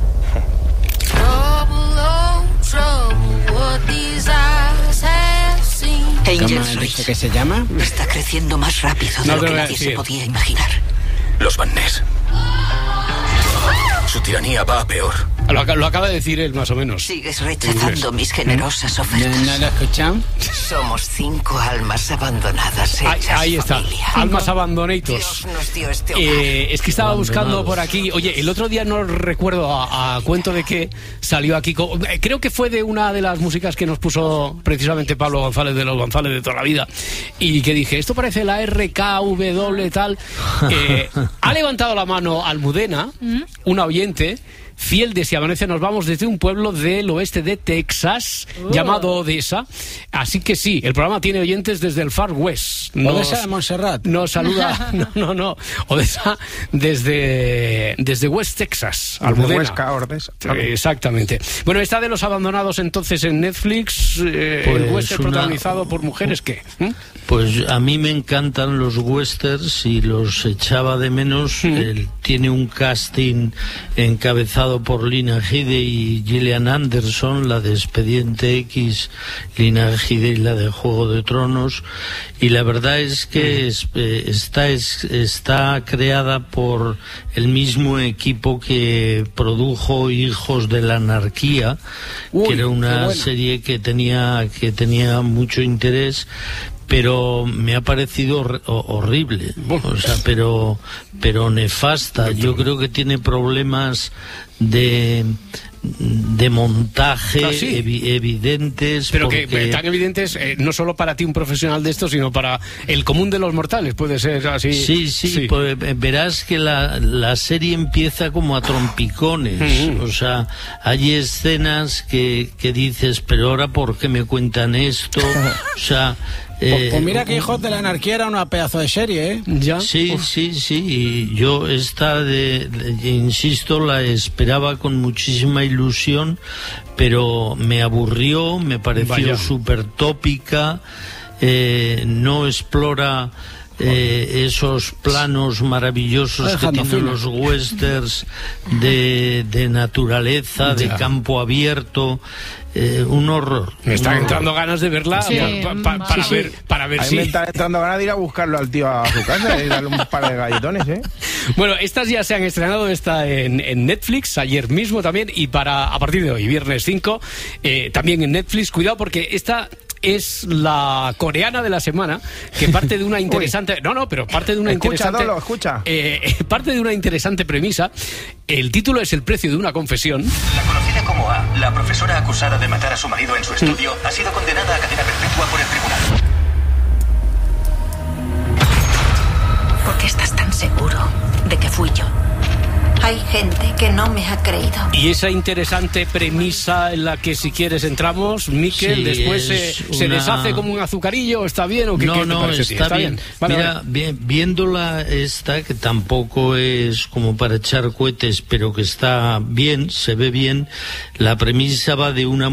Angels Reach. ¿Qué se llama? Está creciendo más rápido de no lo que nadie se podía imaginar. Los Van Ness. Su tiranía va a peor. Lo, lo acaba de decir él, más o menos. Sigues rechazando mis generosas ofertas. ¿No, no lo escuchan? Somos cinco almas abandonadas hechas ahí, ahí está, familia. Almas Abandonators. Dios nos dio este hogar. Eh, es que estaba buscando por aquí. Oye, el otro día no recuerdo a, a cuento de qué salió aquí. Creo que fue de una de las músicas que nos puso precisamente Pablo González de los González de toda la vida. Y que dije, esto parece la R K W tal. Eh, ha levantado la mano Almudena, una oyente, fiel de Si Amanece Nos Vamos, desde un pueblo del oeste de Texas, uh. llamado Odessa. Así que sí, el programa tiene oyentes desde el Far West. Nos, Odessa de Montserrat. Nos saluda, no, no, no, Odessa desde, desde West Texas, Almudena. Huesca, Odessa. Exactamente. Bueno, está de Los Abandonados entonces en Netflix, eh, pues el western una... protagonizado por mujeres, ¿qué? ¿Mm? Pues a mí me encantan los westerns y los echaba de menos. Mm. Él tiene un casting encabezado por Lina Headey y Gillian Anderson, la de Expediente X, Lina Headey y la de Juego de Tronos, y la verdad es que mm. es, eh, está, es, está creada por el mismo equipo que produjo Hijos de la Anarquía. Uy, que era una bueno. serie que tenía, que tenía mucho interés, pero me ha parecido hor- horrible, o sea, pero pero nefasta. Yo creo que tiene problemas de de montaje ah, sí. evi- evidentes, pero porque... que tan evidentes eh, no solo para ti, un profesional de esto, sino para el común de los mortales, puede ser así. Sí, sí, sí. Pues, verás que la, la serie empieza como a trompicones, mm-hmm. o sea, hay escenas que, que dices, pero ahora ¿por qué me cuentan esto? O sea, Eh, pues, pues mira que Hijos de la Anarquía era una pedazo de serie, ¿eh? ¿Ya? Sí, Uf. sí, sí. Y yo esta, de, de, insisto, la esperaba con muchísima ilusión, pero me aburrió, me pareció súper tópica. eh, no explora eh, esos planos maravillosos que tienen fino. los westerns de, de naturaleza, de campo abierto. Eh, un horror. Me están un entrando horror. ganas de verla sí, pa, pa, pa, para, sí, ver, para ver a si... me está entrando ganas de ir a buscarlo al tío a su casa y darle un par de galletones, ¿eh? Bueno, estas ya se han estrenado, está en, en Netflix, ayer mismo también, y para a partir de hoy, viernes cinco, eh, también en Netflix. Cuidado porque esta... es la coreana de la semana, que parte de una interesante no no pero parte de una escucha, interesante Dolo, escucha. Eh, parte de una interesante premisa. El título es El precio de una confesión. La conocida como A, la profesora acusada de matar a su marido en su estudio, mm. ha sido condenada a cadena perpetua por el tribunal. ¿Por qué estás tan seguro de que fui yo? Hay gente que no me ha creído. Y esa interesante premisa en la que, si quieres, entramos, Miquel, sí, después se, una... se deshace como un azucarillo, ¿está bien o qué? No, ¿qué no, parece, está, está bien. bien. Vale, Mira, vale. Bien, viéndola esta, que tampoco es como para echar cohetes, pero que está bien, se ve bien, la premisa va de una